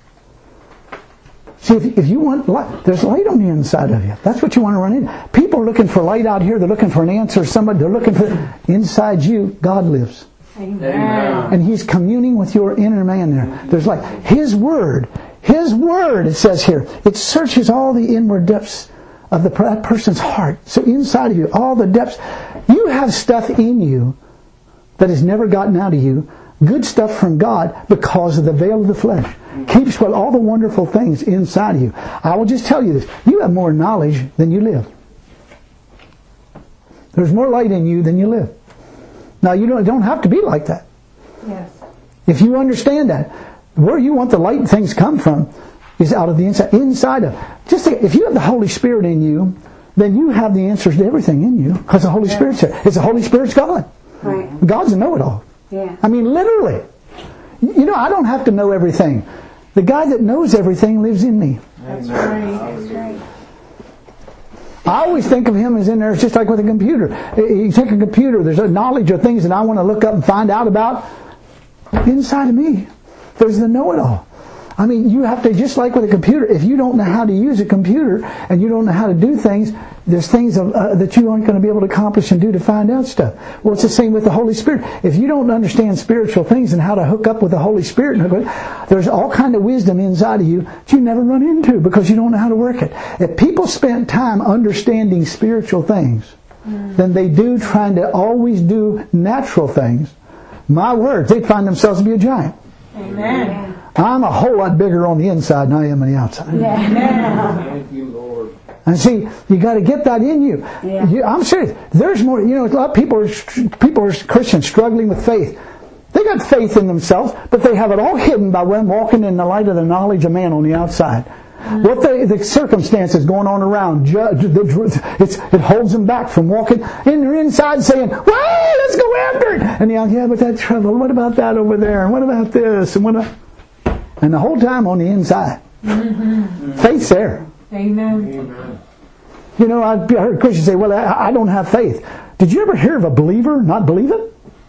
See, if you want light, there's light on the inside of you. That's what you want to run in. People are looking for light out here. They're looking for an answer. They're looking for... Inside you, God lives. Amen. And He's communing with your inner man there. There's light. His Word, it says here, it searches all the inward depths of that person's heart. So inside of you, all the depths. You have stuff in you that has never gotten out of you. Good stuff from God because of the veil of the flesh. Keeps all the wonderful things inside of you. I will just tell you this. You have more knowledge than you live. There's more light in you than you live. Now, you don't have to be like that. Yes. If you understand that, where you want the light things come from is out of the inside. Inside of. Just think, if you have the Holy Spirit in you, then you have the answers to everything in you because the Holy Spirit's there. It's the Holy Spirit's God. Right. God's a know-it-all. Yeah. I mean, literally. I don't have to know everything. The guy that knows everything lives in me. That's right. That's right. I always think of Him as in there. It's just like with a computer. You take a computer, there's a knowledge of things that I want to look up and find out about. Inside of me, there's the know-it-all. I mean, you have to, just like with a computer, if you don't know how to use a computer and you don't know how to do things, there's things that you aren't going to be able to accomplish and do to find out stuff. Well, it's the same with the Holy Spirit. If you don't understand spiritual things and how to hook up with the Holy Spirit, there's all kind of wisdom inside of you that you never run into because you don't know how to work it. If people spent time understanding spiritual things than they do trying to always do natural things, my word, they'd find themselves to be a giant. Amen. I'm a whole lot bigger on the inside than I am on the outside. Amen. Thank you, Lord. And see, you got to get that in you. Yeah. I'm serious. There's more. A lot of people are Christians struggling with faith. They got faith in themselves, but they have it all hidden by walking in the light of the knowledge of man on the outside. What the circumstances going on around, it holds them back from walking in their inside saying, "Well, let's go after it." And yeah, but that trouble. What about that over there? And what about this? And the whole time on the inside, faith's there. Amen. You know, I heard Christians say, "Well, I don't have faith." Did you ever hear of a believer not believing?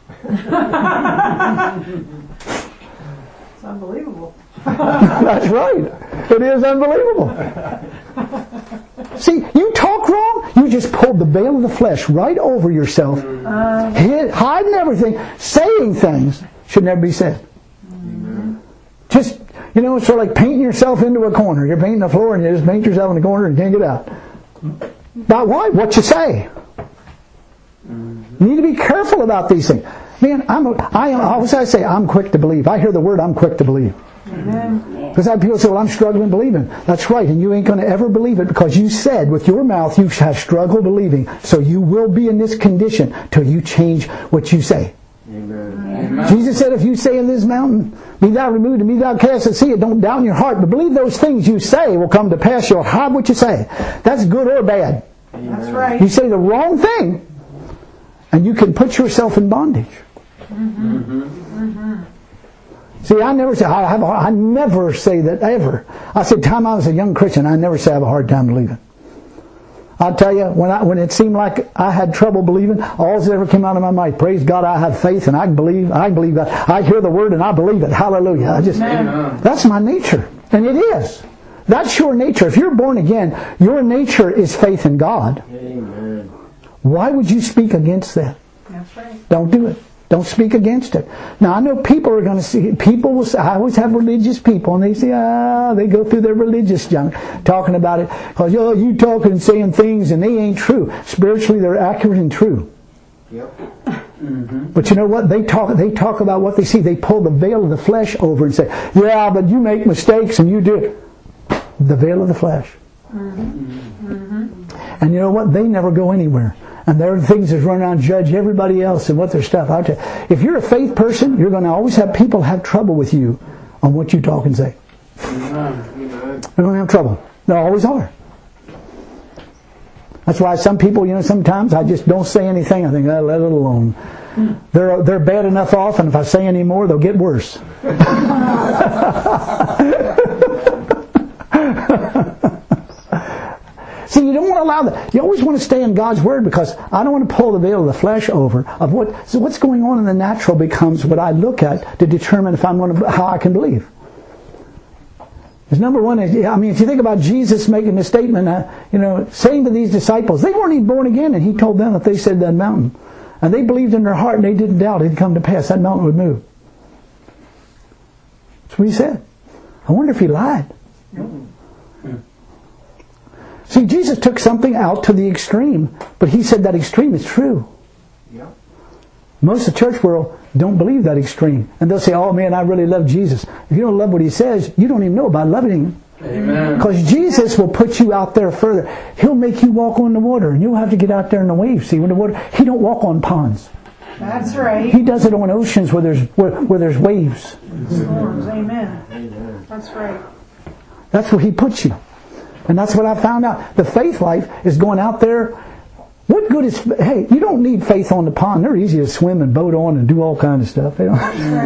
It's unbelievable. That's right. It is unbelievable. See, you talk wrong, you just pulled the veil of the flesh right over yourself, hiding everything, saying things should never be said. Just, you know, it's sort of like painting yourself into a corner. You're painting the floor and you just paint yourself in the corner and can't get out. About why? What you say. You need to be careful about these things. Man, I say I'm quick to believe. I hear the word, I'm quick to believe. Because I have people say, "Well, I'm struggling believing." That's right, and you ain't going to ever believe it because you said with your mouth you have struggled believing. So you will be in this condition till you change what you say. Amen. Jesus said, if you say in this mountain, "Be thou removed and be thou cast to the sea," don't doubt in your heart, but believe those things you say will come to pass. You'll have what you say. That's good or bad. That's right. You say the wrong thing, and you can put yourself in bondage. See, I never say that ever. I said, time I was a young Christian, I never say I have a hard time believing. I'll tell you, when it seemed like I had trouble believing, all that ever came out of my mouth, praise God, I have faith and I believe God. I hear the word and I believe it. Hallelujah. That's my nature. And it is. That's your nature. If you're born again, your nature is faith in God. Amen. Why would you speak against that? That's right. Don't do it. Don't speak against it. Now, I know people are going to see, people will say, I always have religious people, and they say, they go through their religious junk, talking about it, because, you talking and saying things, and they ain't true. Spiritually, they're accurate and true. Yep. But you know what? They talk about what they see. They pull the veil of the flesh over and say, "Yeah, but you make mistakes and you do it." The veil of the flesh. And you know what? They never go anywhere. And there are things that run around judge everybody else and what their stuff. I'll tell you, if you're a faith person, you're going to always have people have trouble with you on what you talk and say. They're going to have trouble. They always are. That's why some people, sometimes I just don't say anything. I think, let it alone. They're bad enough off, and if I say any more, they'll get worse. See, you don't want to allow that. You always want to stay in God's Word, because I don't want to pull the veil of the flesh over of what's going on in the natural becomes what I look at to determine if how I can believe. Because number one is, if you think about Jesus making the statement, saying to these disciples, they weren't even born again, and He told them that they said that mountain, and they believed in their heart and they didn't doubt it'd come to pass. That mountain would move. That's what He said. I wonder if He lied. See, Jesus took something out to the extreme, but He said that extreme is true. Yep. Most of the church world don't believe that extreme. And they'll say, "Oh man, I really love Jesus." If you don't love what He says, you don't even know about loving Him. Amen. Because Jesus will put you out there further. He'll make you walk on the water, and you'll have to get out there in the waves. See, when the water, He don't walk on ponds. That's right. He does it on oceans where there's waves. Storms. Amen. That's right. That's where He puts you. And that's what I found out. The faith life is going out there. What good is... Hey, you don't need faith on the pond. They're easy to swim and boat on and do all kinds of stuff. They don't,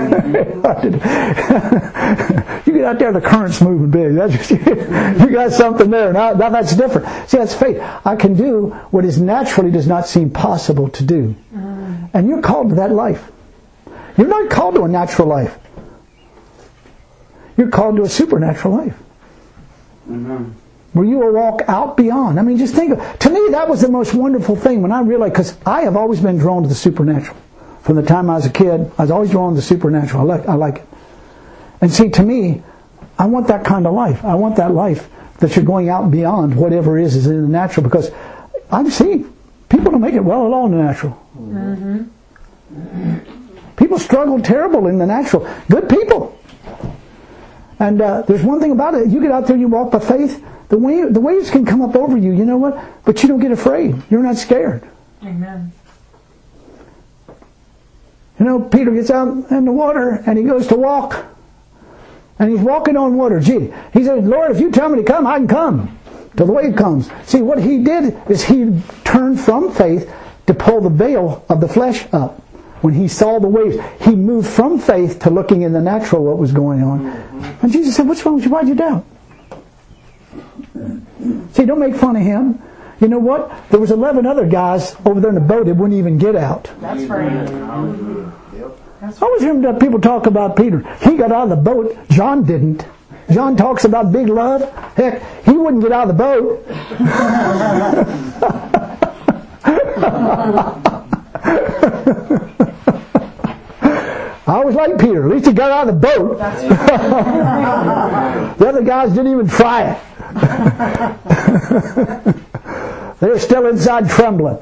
you get out there, the current's moving big. You got something there. Now that's different. See, that's faith. I can do what is naturally does not seem possible to do. And you're called to that life. You're not called to a natural life. You're called to a supernatural life. Amen. Where you will walk out beyond. Just think to me that was the most wonderful thing when I realized, because I have always been drawn to the supernatural. From the time I was a kid, I was always drawn to the supernatural. I like it. And see, to me, I want that kind of life. I want that life that you're going out beyond whatever is in the natural, because I've seen people don't make it well at all in the natural. People struggle terrible in the natural. Good people. And there's one thing about it. You get out there, you walk by faith, the waves can come up over you, you know what? But you don't get afraid. You're not scared. Amen. Peter gets out in the water and he goes to walk. And he's walking on water. Gee, he said, Lord, if you tell me to come, I can come. Till the wave comes. See, what he did is he turned from faith to pull the veil of the flesh up. When he saw the waves, he moved from faith to looking in the natural what was going on. And Jesus said, what's wrong with you? Why'd you doubt? See, don't make fun of him. You know what? There was 11 other guys over there in the boat that wouldn't even get out. That's right. I always hear people talk about Peter. He got out of the boat. John didn't. John talks about big love. Heck, he wouldn't get out of the boat. I always liked Peter. At least he got out of the boat. The other guys didn't even try it. They were still inside trembling.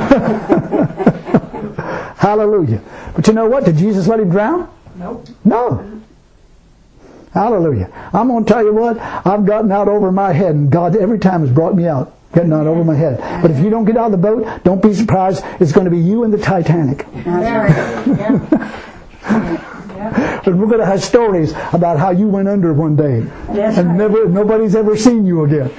Hallelujah. But you know what? Did Jesus let him drown? Nope. No. Hallelujah. I'm going to tell you what. I've gotten out over my head, and God every time has brought me out. Getting out over my head. But if you don't get out of the boat, don't be surprised. It's going to be you and the Titanic. And we're going to have stories about how you went under one day. That's and right. Nobody's ever seen you again.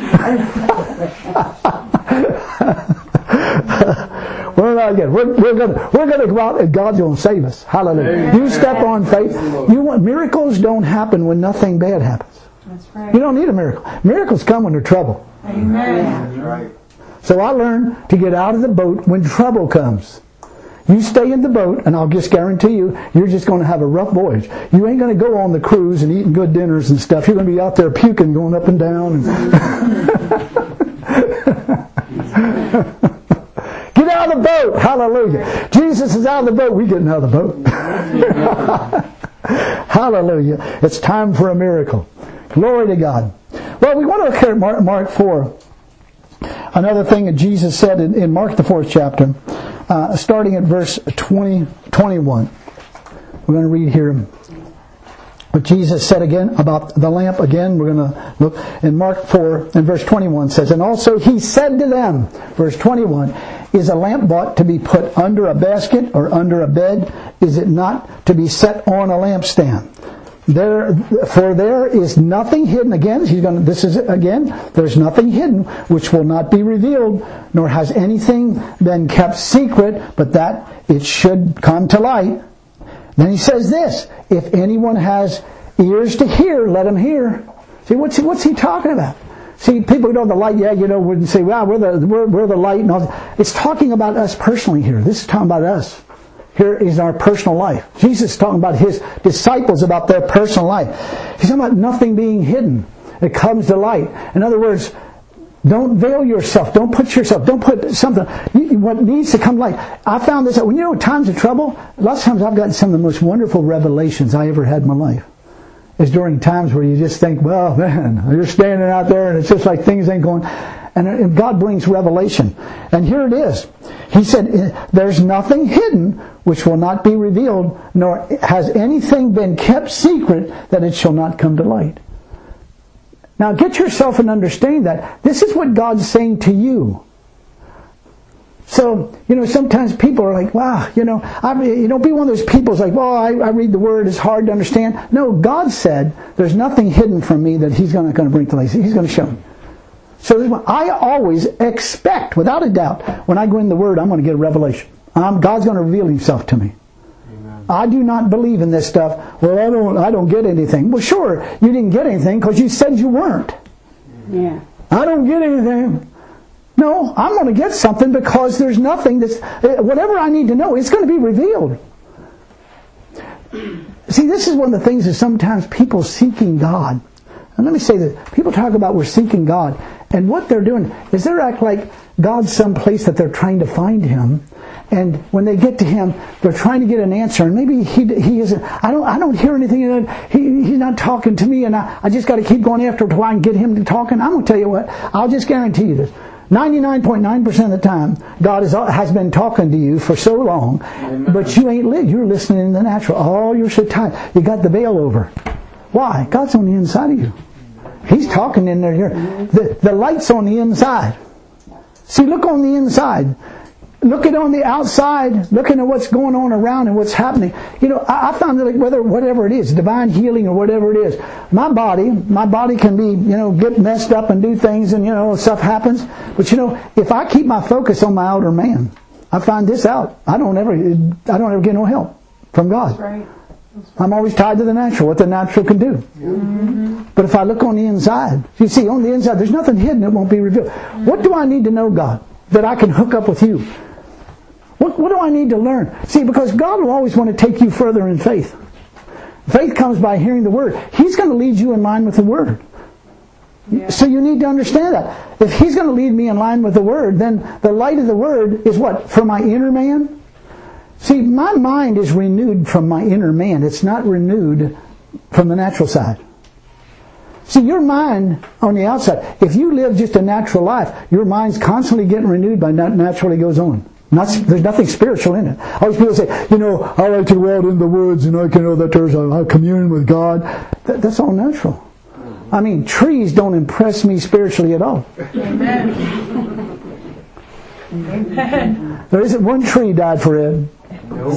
We're not again. We're going to go out and God's going to save us. Hallelujah. Amen. You step on faith. Miracles don't happen when nothing bad happens. That's right. You don't need a miracle. Miracles come when there's trouble. Amen. That's right. So I learned to get out of the boat when trouble comes. You stay in the boat, and I'll just guarantee you, you're just going to have a rough voyage. You ain't going to go on the cruise and eating good dinners and stuff. You're going to be out there puking, going up and down. Get out of the boat. Hallelujah. Jesus is out of the boat. We're getting out of the boat. Hallelujah. It's time for a miracle. Glory to God. Well, we want to look at Mark 4. Another thing that Jesus said in Mark the 4th chapter, starting at verse 21. We're going to read here what Jesus said again about the lamp. Again, we're going to look in Mark 4 and verse 21 says, and also he said to them, verse 21, is a lamp bought to be put under a basket or under a bed? Is it not to be set on a lampstand? For there is nothing hidden. Again, this is it again. There's nothing hidden which will not be revealed, nor has anything been kept secret, but that it should come to light. Then he says this: if anyone has ears to hear, let him hear. See, what's he talking about? See, people know the light, wouldn't say, "Wow, we're the light." And all that. It's talking about us personally here. This is talking about us. Here is our personal life. Jesus is talking about his disciples, about their personal life. He's talking about nothing being hidden. It comes to light. In other words, don't veil yourself. Don't put something. What needs to come to light. I found this out. When times of trouble, lots of times I've gotten some of the most wonderful revelations I ever had in my life. It's during times where you just think, well, man, you're standing out there and it's just like things ain't going. And God brings revelation. And here it is. He said, there's nothing hidden which will not be revealed, nor has anything been kept secret that it shall not come to light. Now get yourself and understand that. This is what God's saying to you. So, sometimes people are like, wow, be one of those people who's like, well, I read the Word, it's hard to understand. No, God said, there's nothing hidden from me that He's not going to bring to light. He's going to show me. So I always expect, without a doubt, when I go in the Word, I'm going to get a revelation. God's going to reveal Himself to me. Amen. I do not believe in this stuff. Well, I don't get anything. Well, sure, you didn't get anything because you said you weren't. Yeah. I don't get anything. No, I'm going to get something because there's nothing that's... Whatever I need to know, it's going to be revealed. See, this is one of the things that sometimes people seeking God. And let me say that people talk about we're seeking God. And what they're doing is they're acting like God's someplace that they're trying to find Him. And when they get to Him, they're trying to get an answer. And maybe He isn't... I don't hear anything. He's not talking to me. And I just got to keep going after Him until I can get Him to talking. I'm going to tell you what. I'll just guarantee you this. 99.9% of the time, God has been talking to you for so long, Amen. But you ain't you're listening in the natural. Oh, you're so tired. You got the veil over. Why? God's on the inside of you. He's talking in there. The light's on the inside. See, look on the inside. looking on the outside, looking at what's going on around and what's happening. You know, I found that whatever it is, divine healing or whatever it is, my body can be, you know, get messed up and do things and, you know, stuff happens. But, you know, if I keep my focus on my outer man, I find this out. I don't ever get no help from God. That's right. I'm always tied to the natural, what the natural can do. Mm-hmm. But if I look on the inside, you see, on the inside, there's nothing hidden that won't be revealed. What do I need to know, God, that I can hook up with you? What do I need to learn? See, because God will always want to take you further in faith. Faith comes by hearing the Word. He's going to lead you in line with the Word. Yeah. So you need to understand that. If He's going to lead me in line with the Word, then the light of the Word is what? For my inner man? See, my mind is renewed from my inner man. It's not renewed from the natural side. See, your mind on the outside, if you live just a natural life, your mind's constantly getting renewed by what naturally goes on. There's nothing spiritual in it. Always people say, you know, I like to go out in the woods and I can know that there's a communion with God. That's all natural. I mean, trees don't impress me spiritually at all. Amen. Amen. There isn't one tree died for Ed. Nope.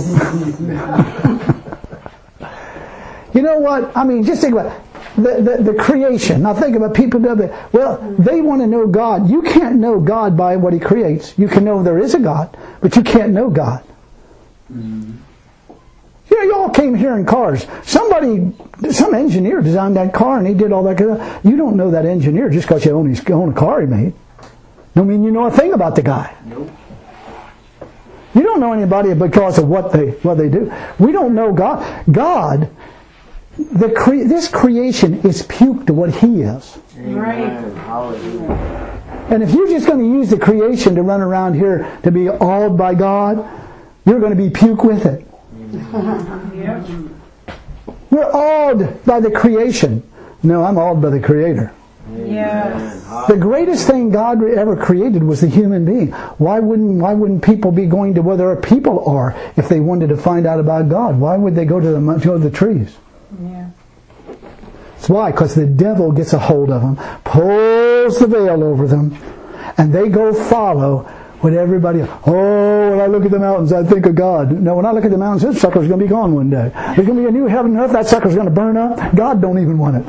You know what? I mean, just think about it. The creation. Now think about people that, well, they want to know God. You can't know God by what He creates. You can know there is a God, but you can't know God. Mm-hmm. You know, you all came here in cars. Some engineer designed that car and he did all that kind of stuff. You don't know that engineer just because you own a car he made. Don't mean you know a thing about the guy. Nope. You don't know anybody because of what they do. We don't know God. God, this creation is puke to what He is. Right. And if you're just going to use the creation to run around here to be awed by God, you're going to be puke with it. Yep. We're awed by the creation. No, I'm awed by the Creator. Yes. The greatest thing God ever created was the human being. Why wouldn't people be going to where their people are if they wanted to find out about God? Why would they go to the trees? Yeah. That's why, because the devil gets a hold of them, pulls the veil over them, and they go follow what everybody else. Oh, when I look at the mountains, I think of God. No, when I look at the mountains, this sucker's going to be gone one day. There's going to be a new heaven and earth. That sucker's going to burn up. God don't even want it.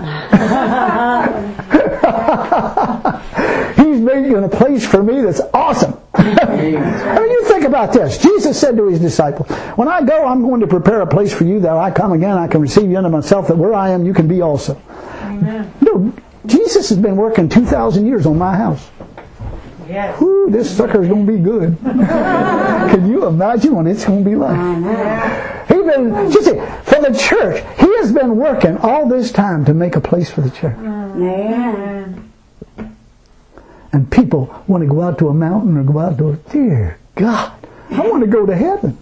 He's making a place for me that's awesome. I mean, you think about this. Jesus said to His disciples, when I go, I'm going to prepare a place for you that I come again, I can receive you unto myself, that where I am, you can be also. Amen. No, Jesus has been working 2,000 years on my house. Yes. Whew, this sucker's going to be good. Can you imagine what it's going to be like? For the church, He has been working all this time to make a place for the church. Amen. And people want to go out to a mountain or go out to dear God, I want to go to heaven.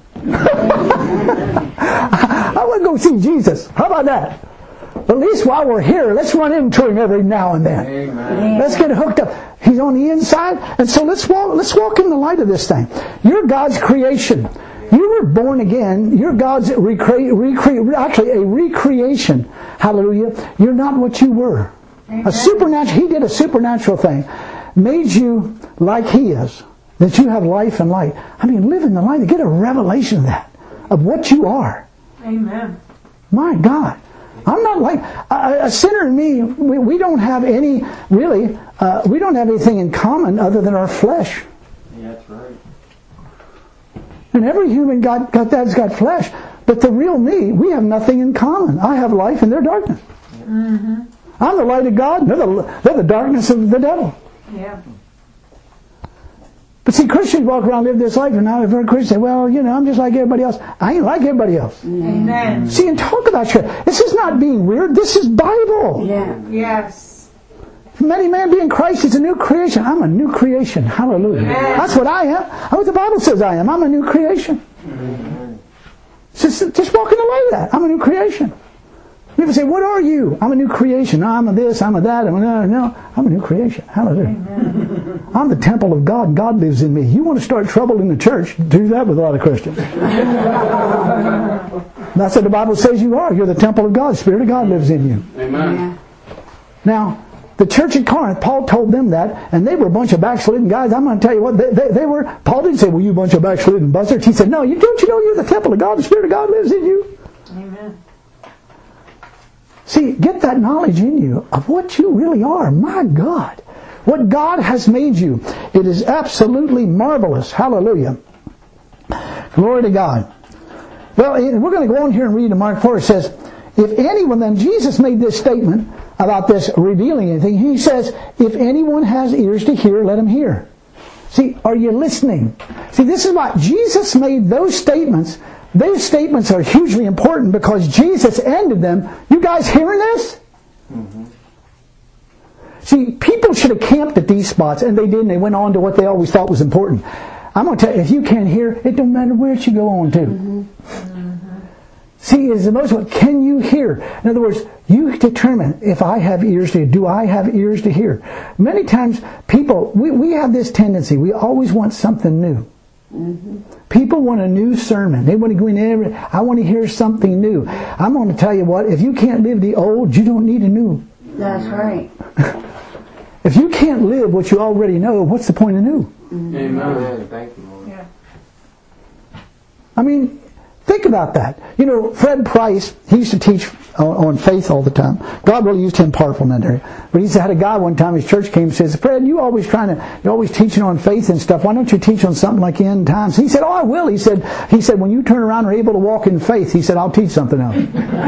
I want to go see Jesus. How about that? At least while we're here, let's run into Him every now and then. Amen. Let's get hooked up. He's on the inside, and so let's walk in the light of this thing. You're God's creation. You were born again. You're God's actually a recreation. Hallelujah. You're not what you were. Amen. He did a supernatural thing. Made you like He is. That you have life and light. I mean, live in the light. Get a revelation of that. Of what you are. Amen. My God. I'm not like a sinner and me. We don't have any really. We don't have anything in common other than our flesh. Yeah, that's right. And every human that's got flesh. But the real me, we have nothing in common. I have life and they're darkness. Mm-hmm. I'm the light of God. They're the darkness of the devil. Yeah. But see, Christians walk around, live this life, and now I've heard Christians say, well, you know, I'm just like everybody else. I ain't like everybody else. Amen. See, and talk about church. This is not being weird. This is Bible. Yeah. Yes. If any man be in Christ, is a new creation. I'm a new creation. Hallelujah. Yes. That's what I am. That's what the Bible says I am. I'm a new creation. Just walk in the light of that. I'm a new creation. People say, what are you? I'm a new creation. I'm a this, I'm a that. No, I'm a new creation. Hallelujah. Amen. I'm the temple of God, and God lives in me. You want to start trouble in the church, do that with a lot of Christians. That's what the Bible says you are. You're the temple of God. The Spirit of God lives in you. Amen. Now, The church at Corinth, Paul told them that, and they were a bunch of backslidden guys. I'm going to tell you what, they were. Paul didn't say, well, you bunch of backslidden buzzards. He said, no, don't you know you're the temple of God? The Spirit of God lives in you. Amen. See, get that knowledge in you of what you really are. My God. What God has made you. It is absolutely marvelous. Hallelujah. Glory to God. Well, we're going to go on here and read in Mark 4. It says, if anyone, then Jesus made this statement about this revealing anything. He says, if anyone has ears to hear, let him hear. See, are you listening? See, this is why Jesus made those statements. Those statements are hugely important because Jesus ended them. You guys hearing this? Mm-hmm. See, people should have camped at these spots, and they didn't. They went on to what they always thought was important. I'm going to tell you, if you can't hear, it don't matter where you go on to. Mm-hmm. Mm-hmm. See, it's the most, can you hear? In other words, you determine, if I have ears to hear, do I have ears to hear? Many times, people, we have this tendency, we always want something new. Mm-hmm. People want a new sermon. They want to go in there, I want to hear something new. I'm going to tell you what, if you can't live the old, you don't need a new. That's right. If you can't live what you already know, what's the point of new? Mm-hmm. Amen. Thank you, Lord. Yeah. I mean, think about that. You know, Fred Price, he used to teach on faith all the time. God really used him powerful in that area. But he had a guy one time, his church came and says, Fred, you're always teaching on faith and stuff. Why don't you teach on something like end times? He said, oh, I will. He said, when you turn around and are able to walk in faith, he said, I'll teach something else.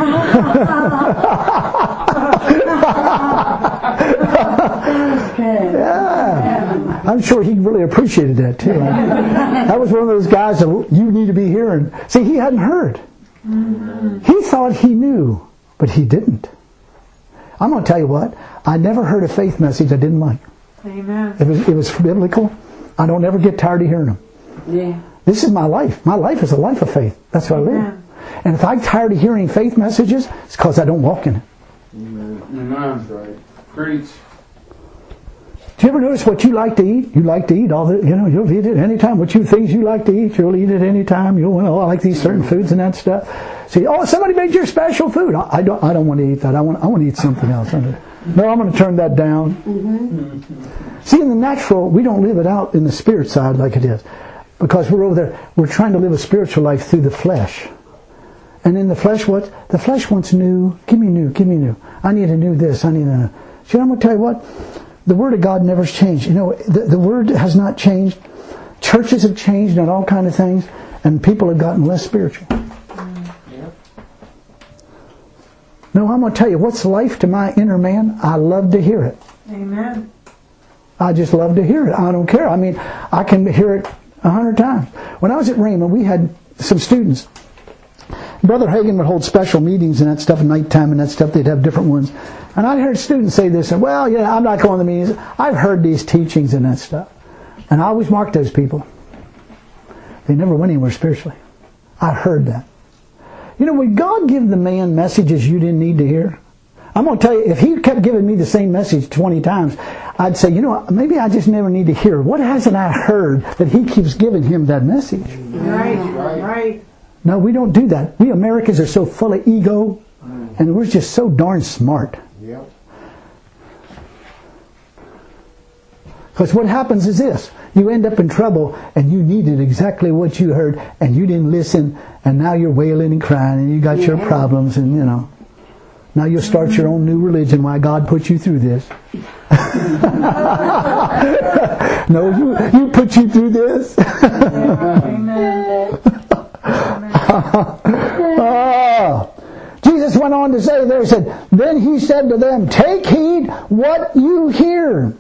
Yeah. I'm sure he really appreciated that too. That was one of those guys that you need to be hearing. See, he hadn't heard. He thought he knew, but he didn't. I'm going to tell you what, I never heard a faith message I didn't like. Amen. It was biblical. I don't ever get tired of hearing them. Yeah. This is my life. My life is a life of faith. That's what I live. And if I'm tired of hearing faith messages, it's because I don't walk in it. Amen. Right. Preach. Do you ever notice what you like to eat? You like to eat all the, you'll eat it anytime. Things you like to eat, you'll eat it anytime. I like these certain foods and that stuff. See, somebody made your special food. I don't want to eat that. I want to eat something else. No, I'm going to turn that down. Mm-hmm. See, in the natural, we don't live it out in the spirit side like it is. Because we're over there, we're trying to live a spiritual life through the flesh. And in the flesh, what? The flesh wants new. Give me new. Give me new. I need a new this. I need a new. See, I'm going to tell you what? The Word of God never has changed. The Word has not changed. Churches have changed and all kind of things. And people have gotten less spiritual. Yep. No, I'm going to tell you, what's life to my inner man? I love to hear it. Amen. I just love to hear it. I don't care. I mean, I can hear it 100 times. When I was at Raymond, we had some students. Brother Hagin would hold special meetings and that stuff at nighttime and that stuff. They'd have different ones. And I heard students say this, and well, yeah, I'm not going to the meetings. I've heard these teachings and that stuff. And I always mark those people. They never went anywhere spiritually. I heard that. Would God give the man messages you didn't need to hear? I'm going to tell you, if he kept giving me the same message 20 times, I'd say, maybe I just never need to hear. What hasn't I heard that he keeps giving him that message? Right. No, we don't do that. We Americans are so full of ego, and we're just so darn smart. Yep. Because what happens is this. You end up in trouble, and you needed exactly what you heard, and you didn't listen, and now you're wailing and crying, and you got your problems, and now you'll start your own new religion. Why God put you through this? No, you put you through this. Amen. Jesus went on to say there, he said, then he said to them, take heed what you hear.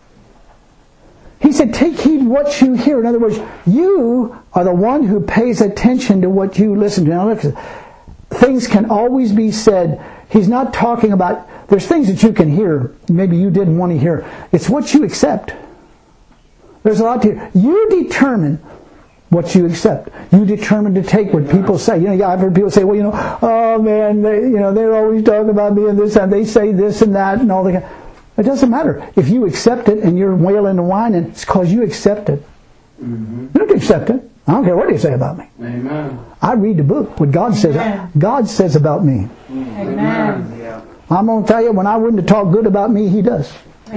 He said, take heed what you hear. In other words, you are the one who pays attention to what you listen to. Now look, things can always be said. He's not talking about, there's things that you can hear, maybe you didn't want to hear. It's what you accept. There's a lot to hear. You determine what you accept. You determine to take what people say. I've heard people say, well, oh man, they're always talking about me and this and they say this and that and all that. It doesn't matter. If you accept it and you're wailing and whining, it's because you accept it. Mm-hmm. You don't accept it. I don't care what they say about me. Amen. I read the book. What God says. Amen. God says about me. Amen. Yeah. I'm going to tell you, when I wouldn't have talked good about me, He does. See,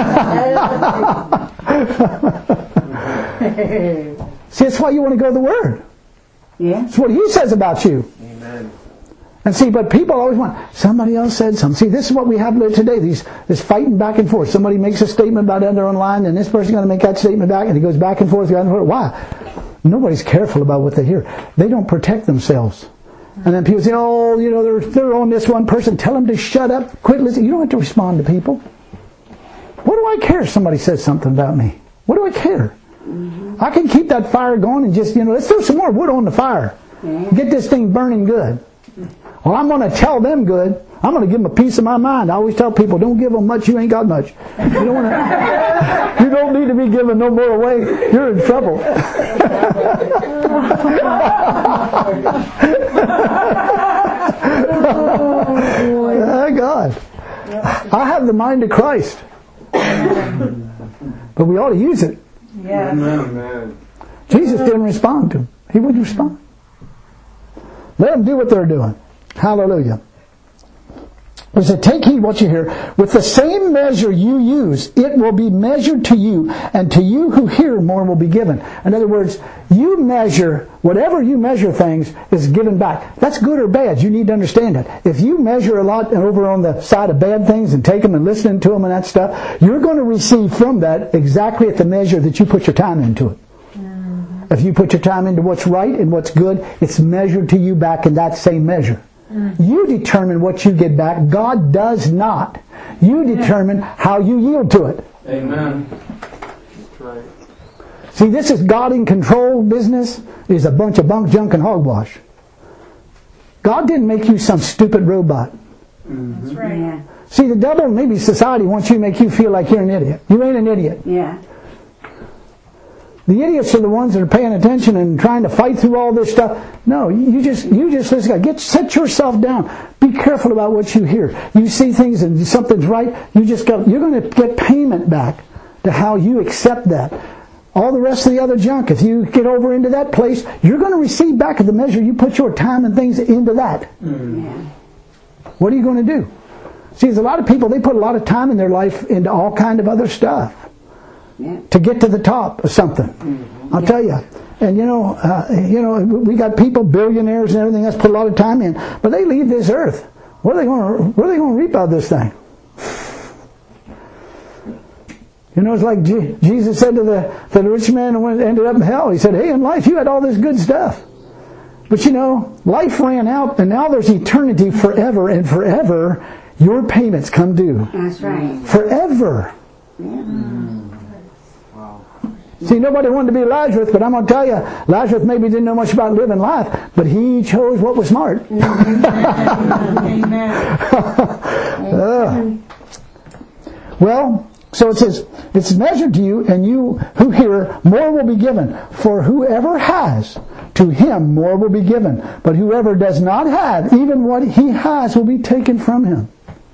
that's why you want to go to the Word. Yeah. It's what He says about you. Amen. And see, but people always want, somebody else said something. See, this is what we have today, this fighting back and forth. Somebody makes a statement about it online, and this person's going to make that statement back, and it goes back and forth. Why? Nobody's careful about what they hear. They don't protect themselves. And then people say, oh, you know, they're on this one person. Tell them to shut up, quit listening. You don't have to respond to people. What do I care if somebody says something about me? What do I care? I can keep that fire going and just, let's throw some more wood on the fire. Get this thing burning good. Well, I'm going to tell them good. I'm going to give them a piece of my mind. I always tell people, don't give them much, you ain't got much. You don't want to, you don't need to be giving no more away. You're in trouble. Oh, God. I have the mind of Christ. But we ought to use it. Yes. Amen. Jesus didn't respond to him. He wouldn't respond. Let them do what they're doing. Hallelujah. He said, take heed what you hear. With the same measure you use, it will be measured to you, and to you who hear, more will be given. In other words, you measure, whatever you measure things is given back. That's good or bad. You need to understand that. If you measure a lot over on the side of bad things and take them and listen to them and that stuff, you're going to receive from that exactly at the measure that you put your time into it. If you put your time into what's right and what's good, it's measured to you back in that same measure. You determine what you get back. God does not. You determine how you yield to it. Amen. That's right. See, this is God in control business. It is a bunch of bunk, junk, and hogwash. God didn't make you some stupid robot. That's right. Yeah. See, the devil, maybe society wants you to make you feel like you're an idiot. You ain't an idiot. Yeah. The idiots are the ones that are paying attention and trying to fight through all this stuff. No, you just listen. Set yourself down. Be careful about what you hear. You see things and something's right. You're going to get payment back to how you accept that. All the rest of the other junk, if you get over into that place, you're going to receive back at the measure you put your time and things into that. Yeah. What are you going to do? See, there's a lot of people, they put a lot of time in their life into all kind of other stuff. Yeah. To get to the top of something. I'll tell you. And we got people, billionaires and everything else, put a lot of time in, but they leave this earth. What are they going to reap out of this thing? It's like Jesus said to the rich man who ended up in hell. He said, hey, in life you had all this good stuff. But life ran out, and now there's eternity forever and forever. Your payments come due. That's right. Forever. Yeah. See, nobody wanted to be Lazarus, but I'm going to tell you, Lazarus maybe didn't know much about living life, but he chose what was smart. Amen. Well, so it says, it's measured to you, and you who hear, more will be given. For whoever has, to him more will be given. But whoever does not have, even what he has will be taken from him.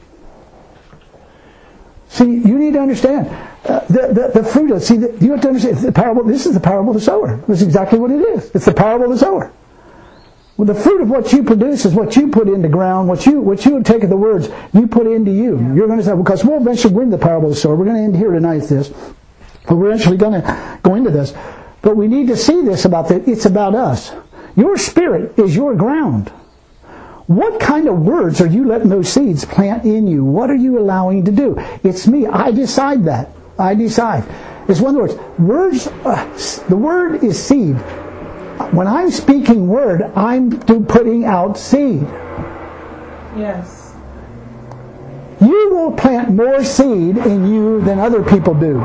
See, you need to understand. The fruit of, you have to understand, this is the parable of the sower. This is exactly what it is. It's the parable of the sower. Well, the fruit of what you produce is what you put into the ground, what you would take of the words you put into you. Yeah. You're going to say, because we'll eventually go into the parable of the sower. We're going to end here tonight with this. But we're eventually going to go into this. But we need to see this about that. It's about us. Your spirit is your ground. What kind of words are you letting those seeds plant in you? What are you allowing to do? It's me. I decide that. I decide. It's one of the words. The word is seed. When I'm speaking word, I'm putting out seed. Yes. You will plant more seed in you than other people do.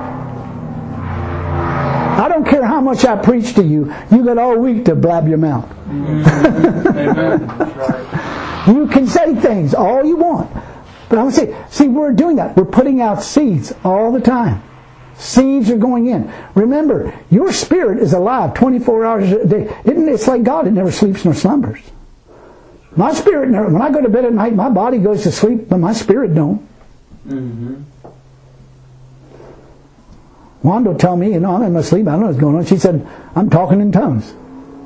I don't care how much I preach to you. You got all week to blab your mouth. Amen. That's right. You can say things all you want. But I'm going to see, we're doing that. We're putting out seeds all the time. Seeds are going in. Remember, your spirit is alive 24 hours a day. It's like God. It never sleeps nor slumbers. My spirit, when I go to bed at night, my body goes to sleep, but my spirit don't. Mm-hmm. Wanda will tell me, I'm in my sleep. I don't know what's going on. She said, I'm talking in tongues.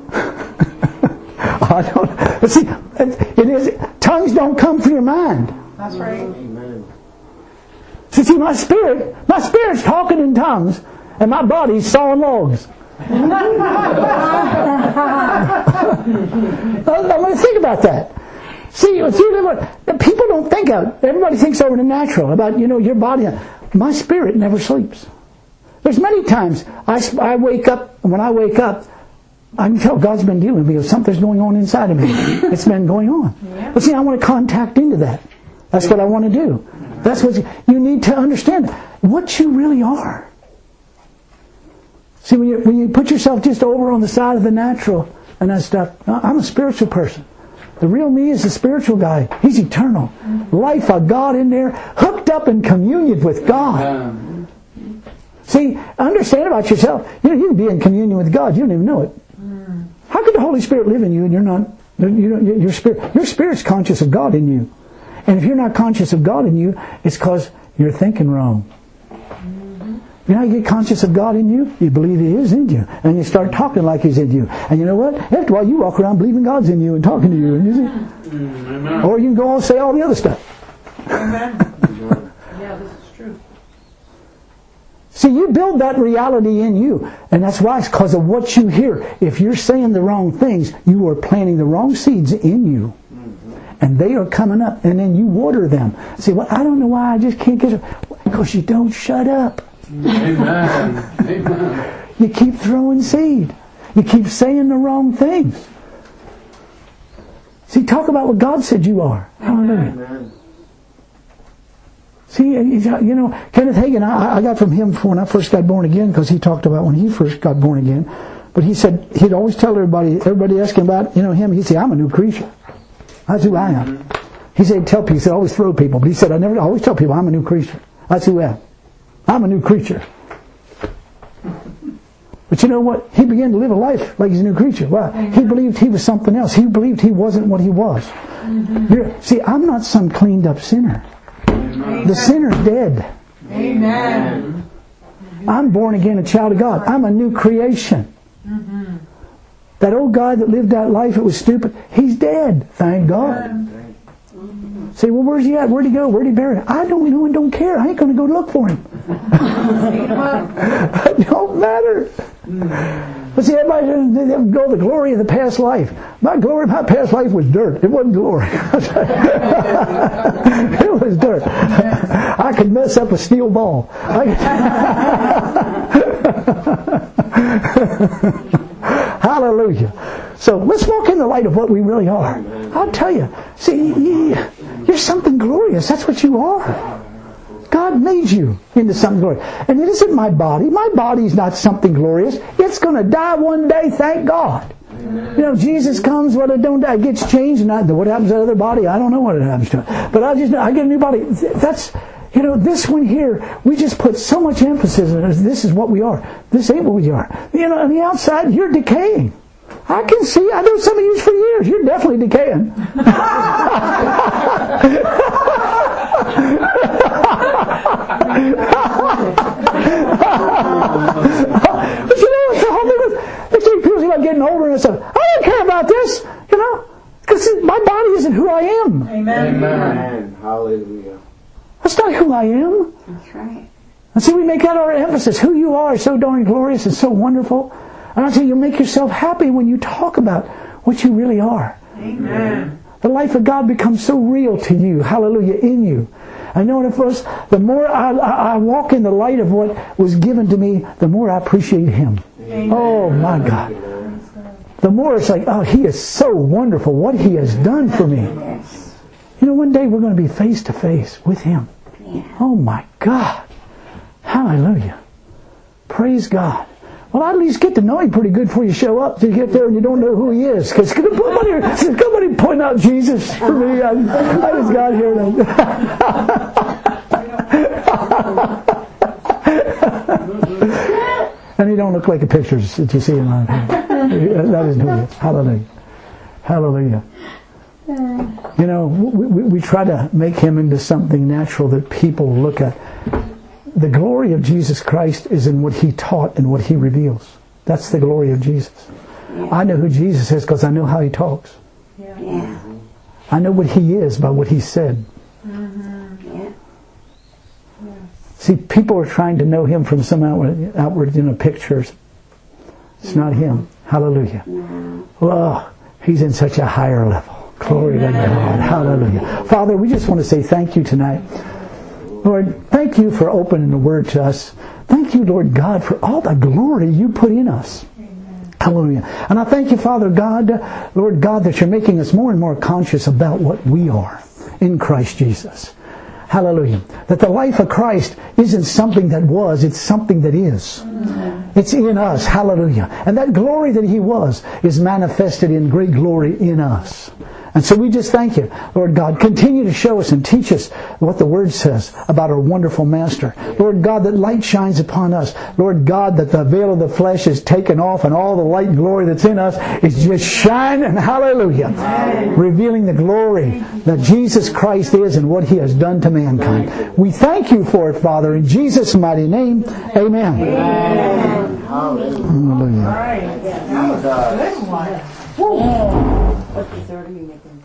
I don't. But see, tongues don't come from your mind. That's right. Amen. See, my spirit's talking in tongues, and my body's sawing logs. I want to think about that. See, people don't think of it. Everybody thinks over the natural, about, your body. My spirit never sleeps. There's many times I wake up, and when I wake up, I can tell God's been dealing with me. Something's going on inside of me. It's been going on. Yeah. But see, I want to contact into that. That's what I want to do. That's what you need to understand. What you really are. See, when you put yourself just over on the side of the natural and that stuff, I'm a spiritual person. The real me is a spiritual guy. He's eternal. Life of God in there, hooked up in communion with God. See, understand about yourself. You can be in communion with God. You don't even know it. How could the Holy Spirit live in you and you're not? Your spirit's conscious of God in you. And if you're not conscious of God in you, it's because you're thinking wrong. You know how you get conscious of God in you? You believe He is in you. And you start talking like He's in you. And you know what? After a while, you walk around believing God's in you and talking to you. And you see? Or you can go on and say all the other stuff. Amen. Yeah, this is true. See, you build that reality in you. And that's why it's because of what you hear. If you're saying the wrong things, you are planting the wrong seeds in you. And they are coming up. And then you water them. See, well, I don't know why I just can't get it. Because you don't shut up. Amen. Amen. You keep throwing seed. You keep saying the wrong things. See, talk about what God said you are. Hallelujah. Amen. See, Kenneth Hagin, I got from him when I first got born again, because he talked about when he first got born again. But he said, he'd always tell everybody asking about, him, he'd say, I'm a new creature. That's who I am. He said, he said, always throw people. But he said, I always tell people I'm a new creature. That's who I am. I'm a new creature. But you know what? He began to live a life like he's a new creature. Why? He believed he was something else. He believed he wasn't what he was. See, I'm not some cleaned up sinner. Amen. The sinner's dead. Amen. I'm born again, a child of God. I'm a new creation. That old guy that lived that life, it was stupid, he's dead. Thank God. Say, well, where's he at? Where'd he go? Where'd he bury him? I don't know and don't care. I ain't going to go look for him. It don't matter. But see, everybody go the glory of the past life. My past life was dirt. It wasn't glory. It was dirt. I could mess up a steel ball. Hallelujah. So let's walk in the light of what we really are. I'll tell you. See, you're something glorious. That's what you are. God made you into something glorious. And it isn't my body. My body's not something glorious. It's going to die one day, thank God. Jesus comes, well, it don't die. It gets changed. And what happens to the other body? I don't know what happens to it. But I get a new body. That's... this one here, we just put so much emphasis on it. This is what we are. This ain't what we are. On the outside, you're decaying. I can see. I know some of you for years. You're definitely decaying. But it's the whole thing with people say about getting older and stuff. I don't care about this, because my body isn't who I am. Amen. Amen. Hallelujah. That's not who I am. That's right. And see, we make that our emphasis. Who you are is so darn glorious and so wonderful. And I tell you, make yourself happy when you talk about what you really are. Amen. The life of God becomes so real to you. Hallelujah, in you. I know at first, the more I walk in the light of what was given to me, the more I appreciate Him. Amen. Oh, my God. The more it's like, oh, He is so wonderful. What He has done for me. Yes. One day we're going to be face to face with Him. Yeah. Oh my God. Hallelujah. Praise God. Well, at least get to know Him pretty good before you show up. So you get there and you don't know who He is. Because somebody point out Jesus for me. I just got here. And He don't look like the pictures that you see in my head. That isn't who He is. Hallelujah. Hallelujah. We try to make Him into something natural that people look at. The glory of Jesus Christ is in what He taught and what He reveals. That's the glory of Jesus. Yeah. I know who Jesus is because I know how He talks. Yeah. Yeah. I know what He is by what He said. Yeah. See, people are trying to know Him from some outward pictures. It's not Him. Hallelujah. Oh, He's in such a higher level. Glory to God. Hallelujah. Father, we just want to say thank you tonight. Lord, thank you for opening the Word to us. Thank you, Lord God, for all the glory you put in us. Hallelujah. And I thank you, Father God, Lord God, that you're making us more and more conscious about what we are in Christ Jesus. Hallelujah. That the life of Christ isn't something that was, it's something that is. It's in us. Hallelujah. And that glory that He was is manifested in great glory in us. And so we just thank you, Lord God. Continue to show us and teach us what the Word says about our wonderful Master. Lord God, that light shines upon us. Lord God, that the veil of the flesh is taken off and all the light and glory that's in us is just shining. Hallelujah. Revealing the glory that Jesus Christ is and what He has done to mankind. We thank you for it, Father. In Jesus' mighty name, amen. Hallelujah. All right. That was a good one. What's the third of you making?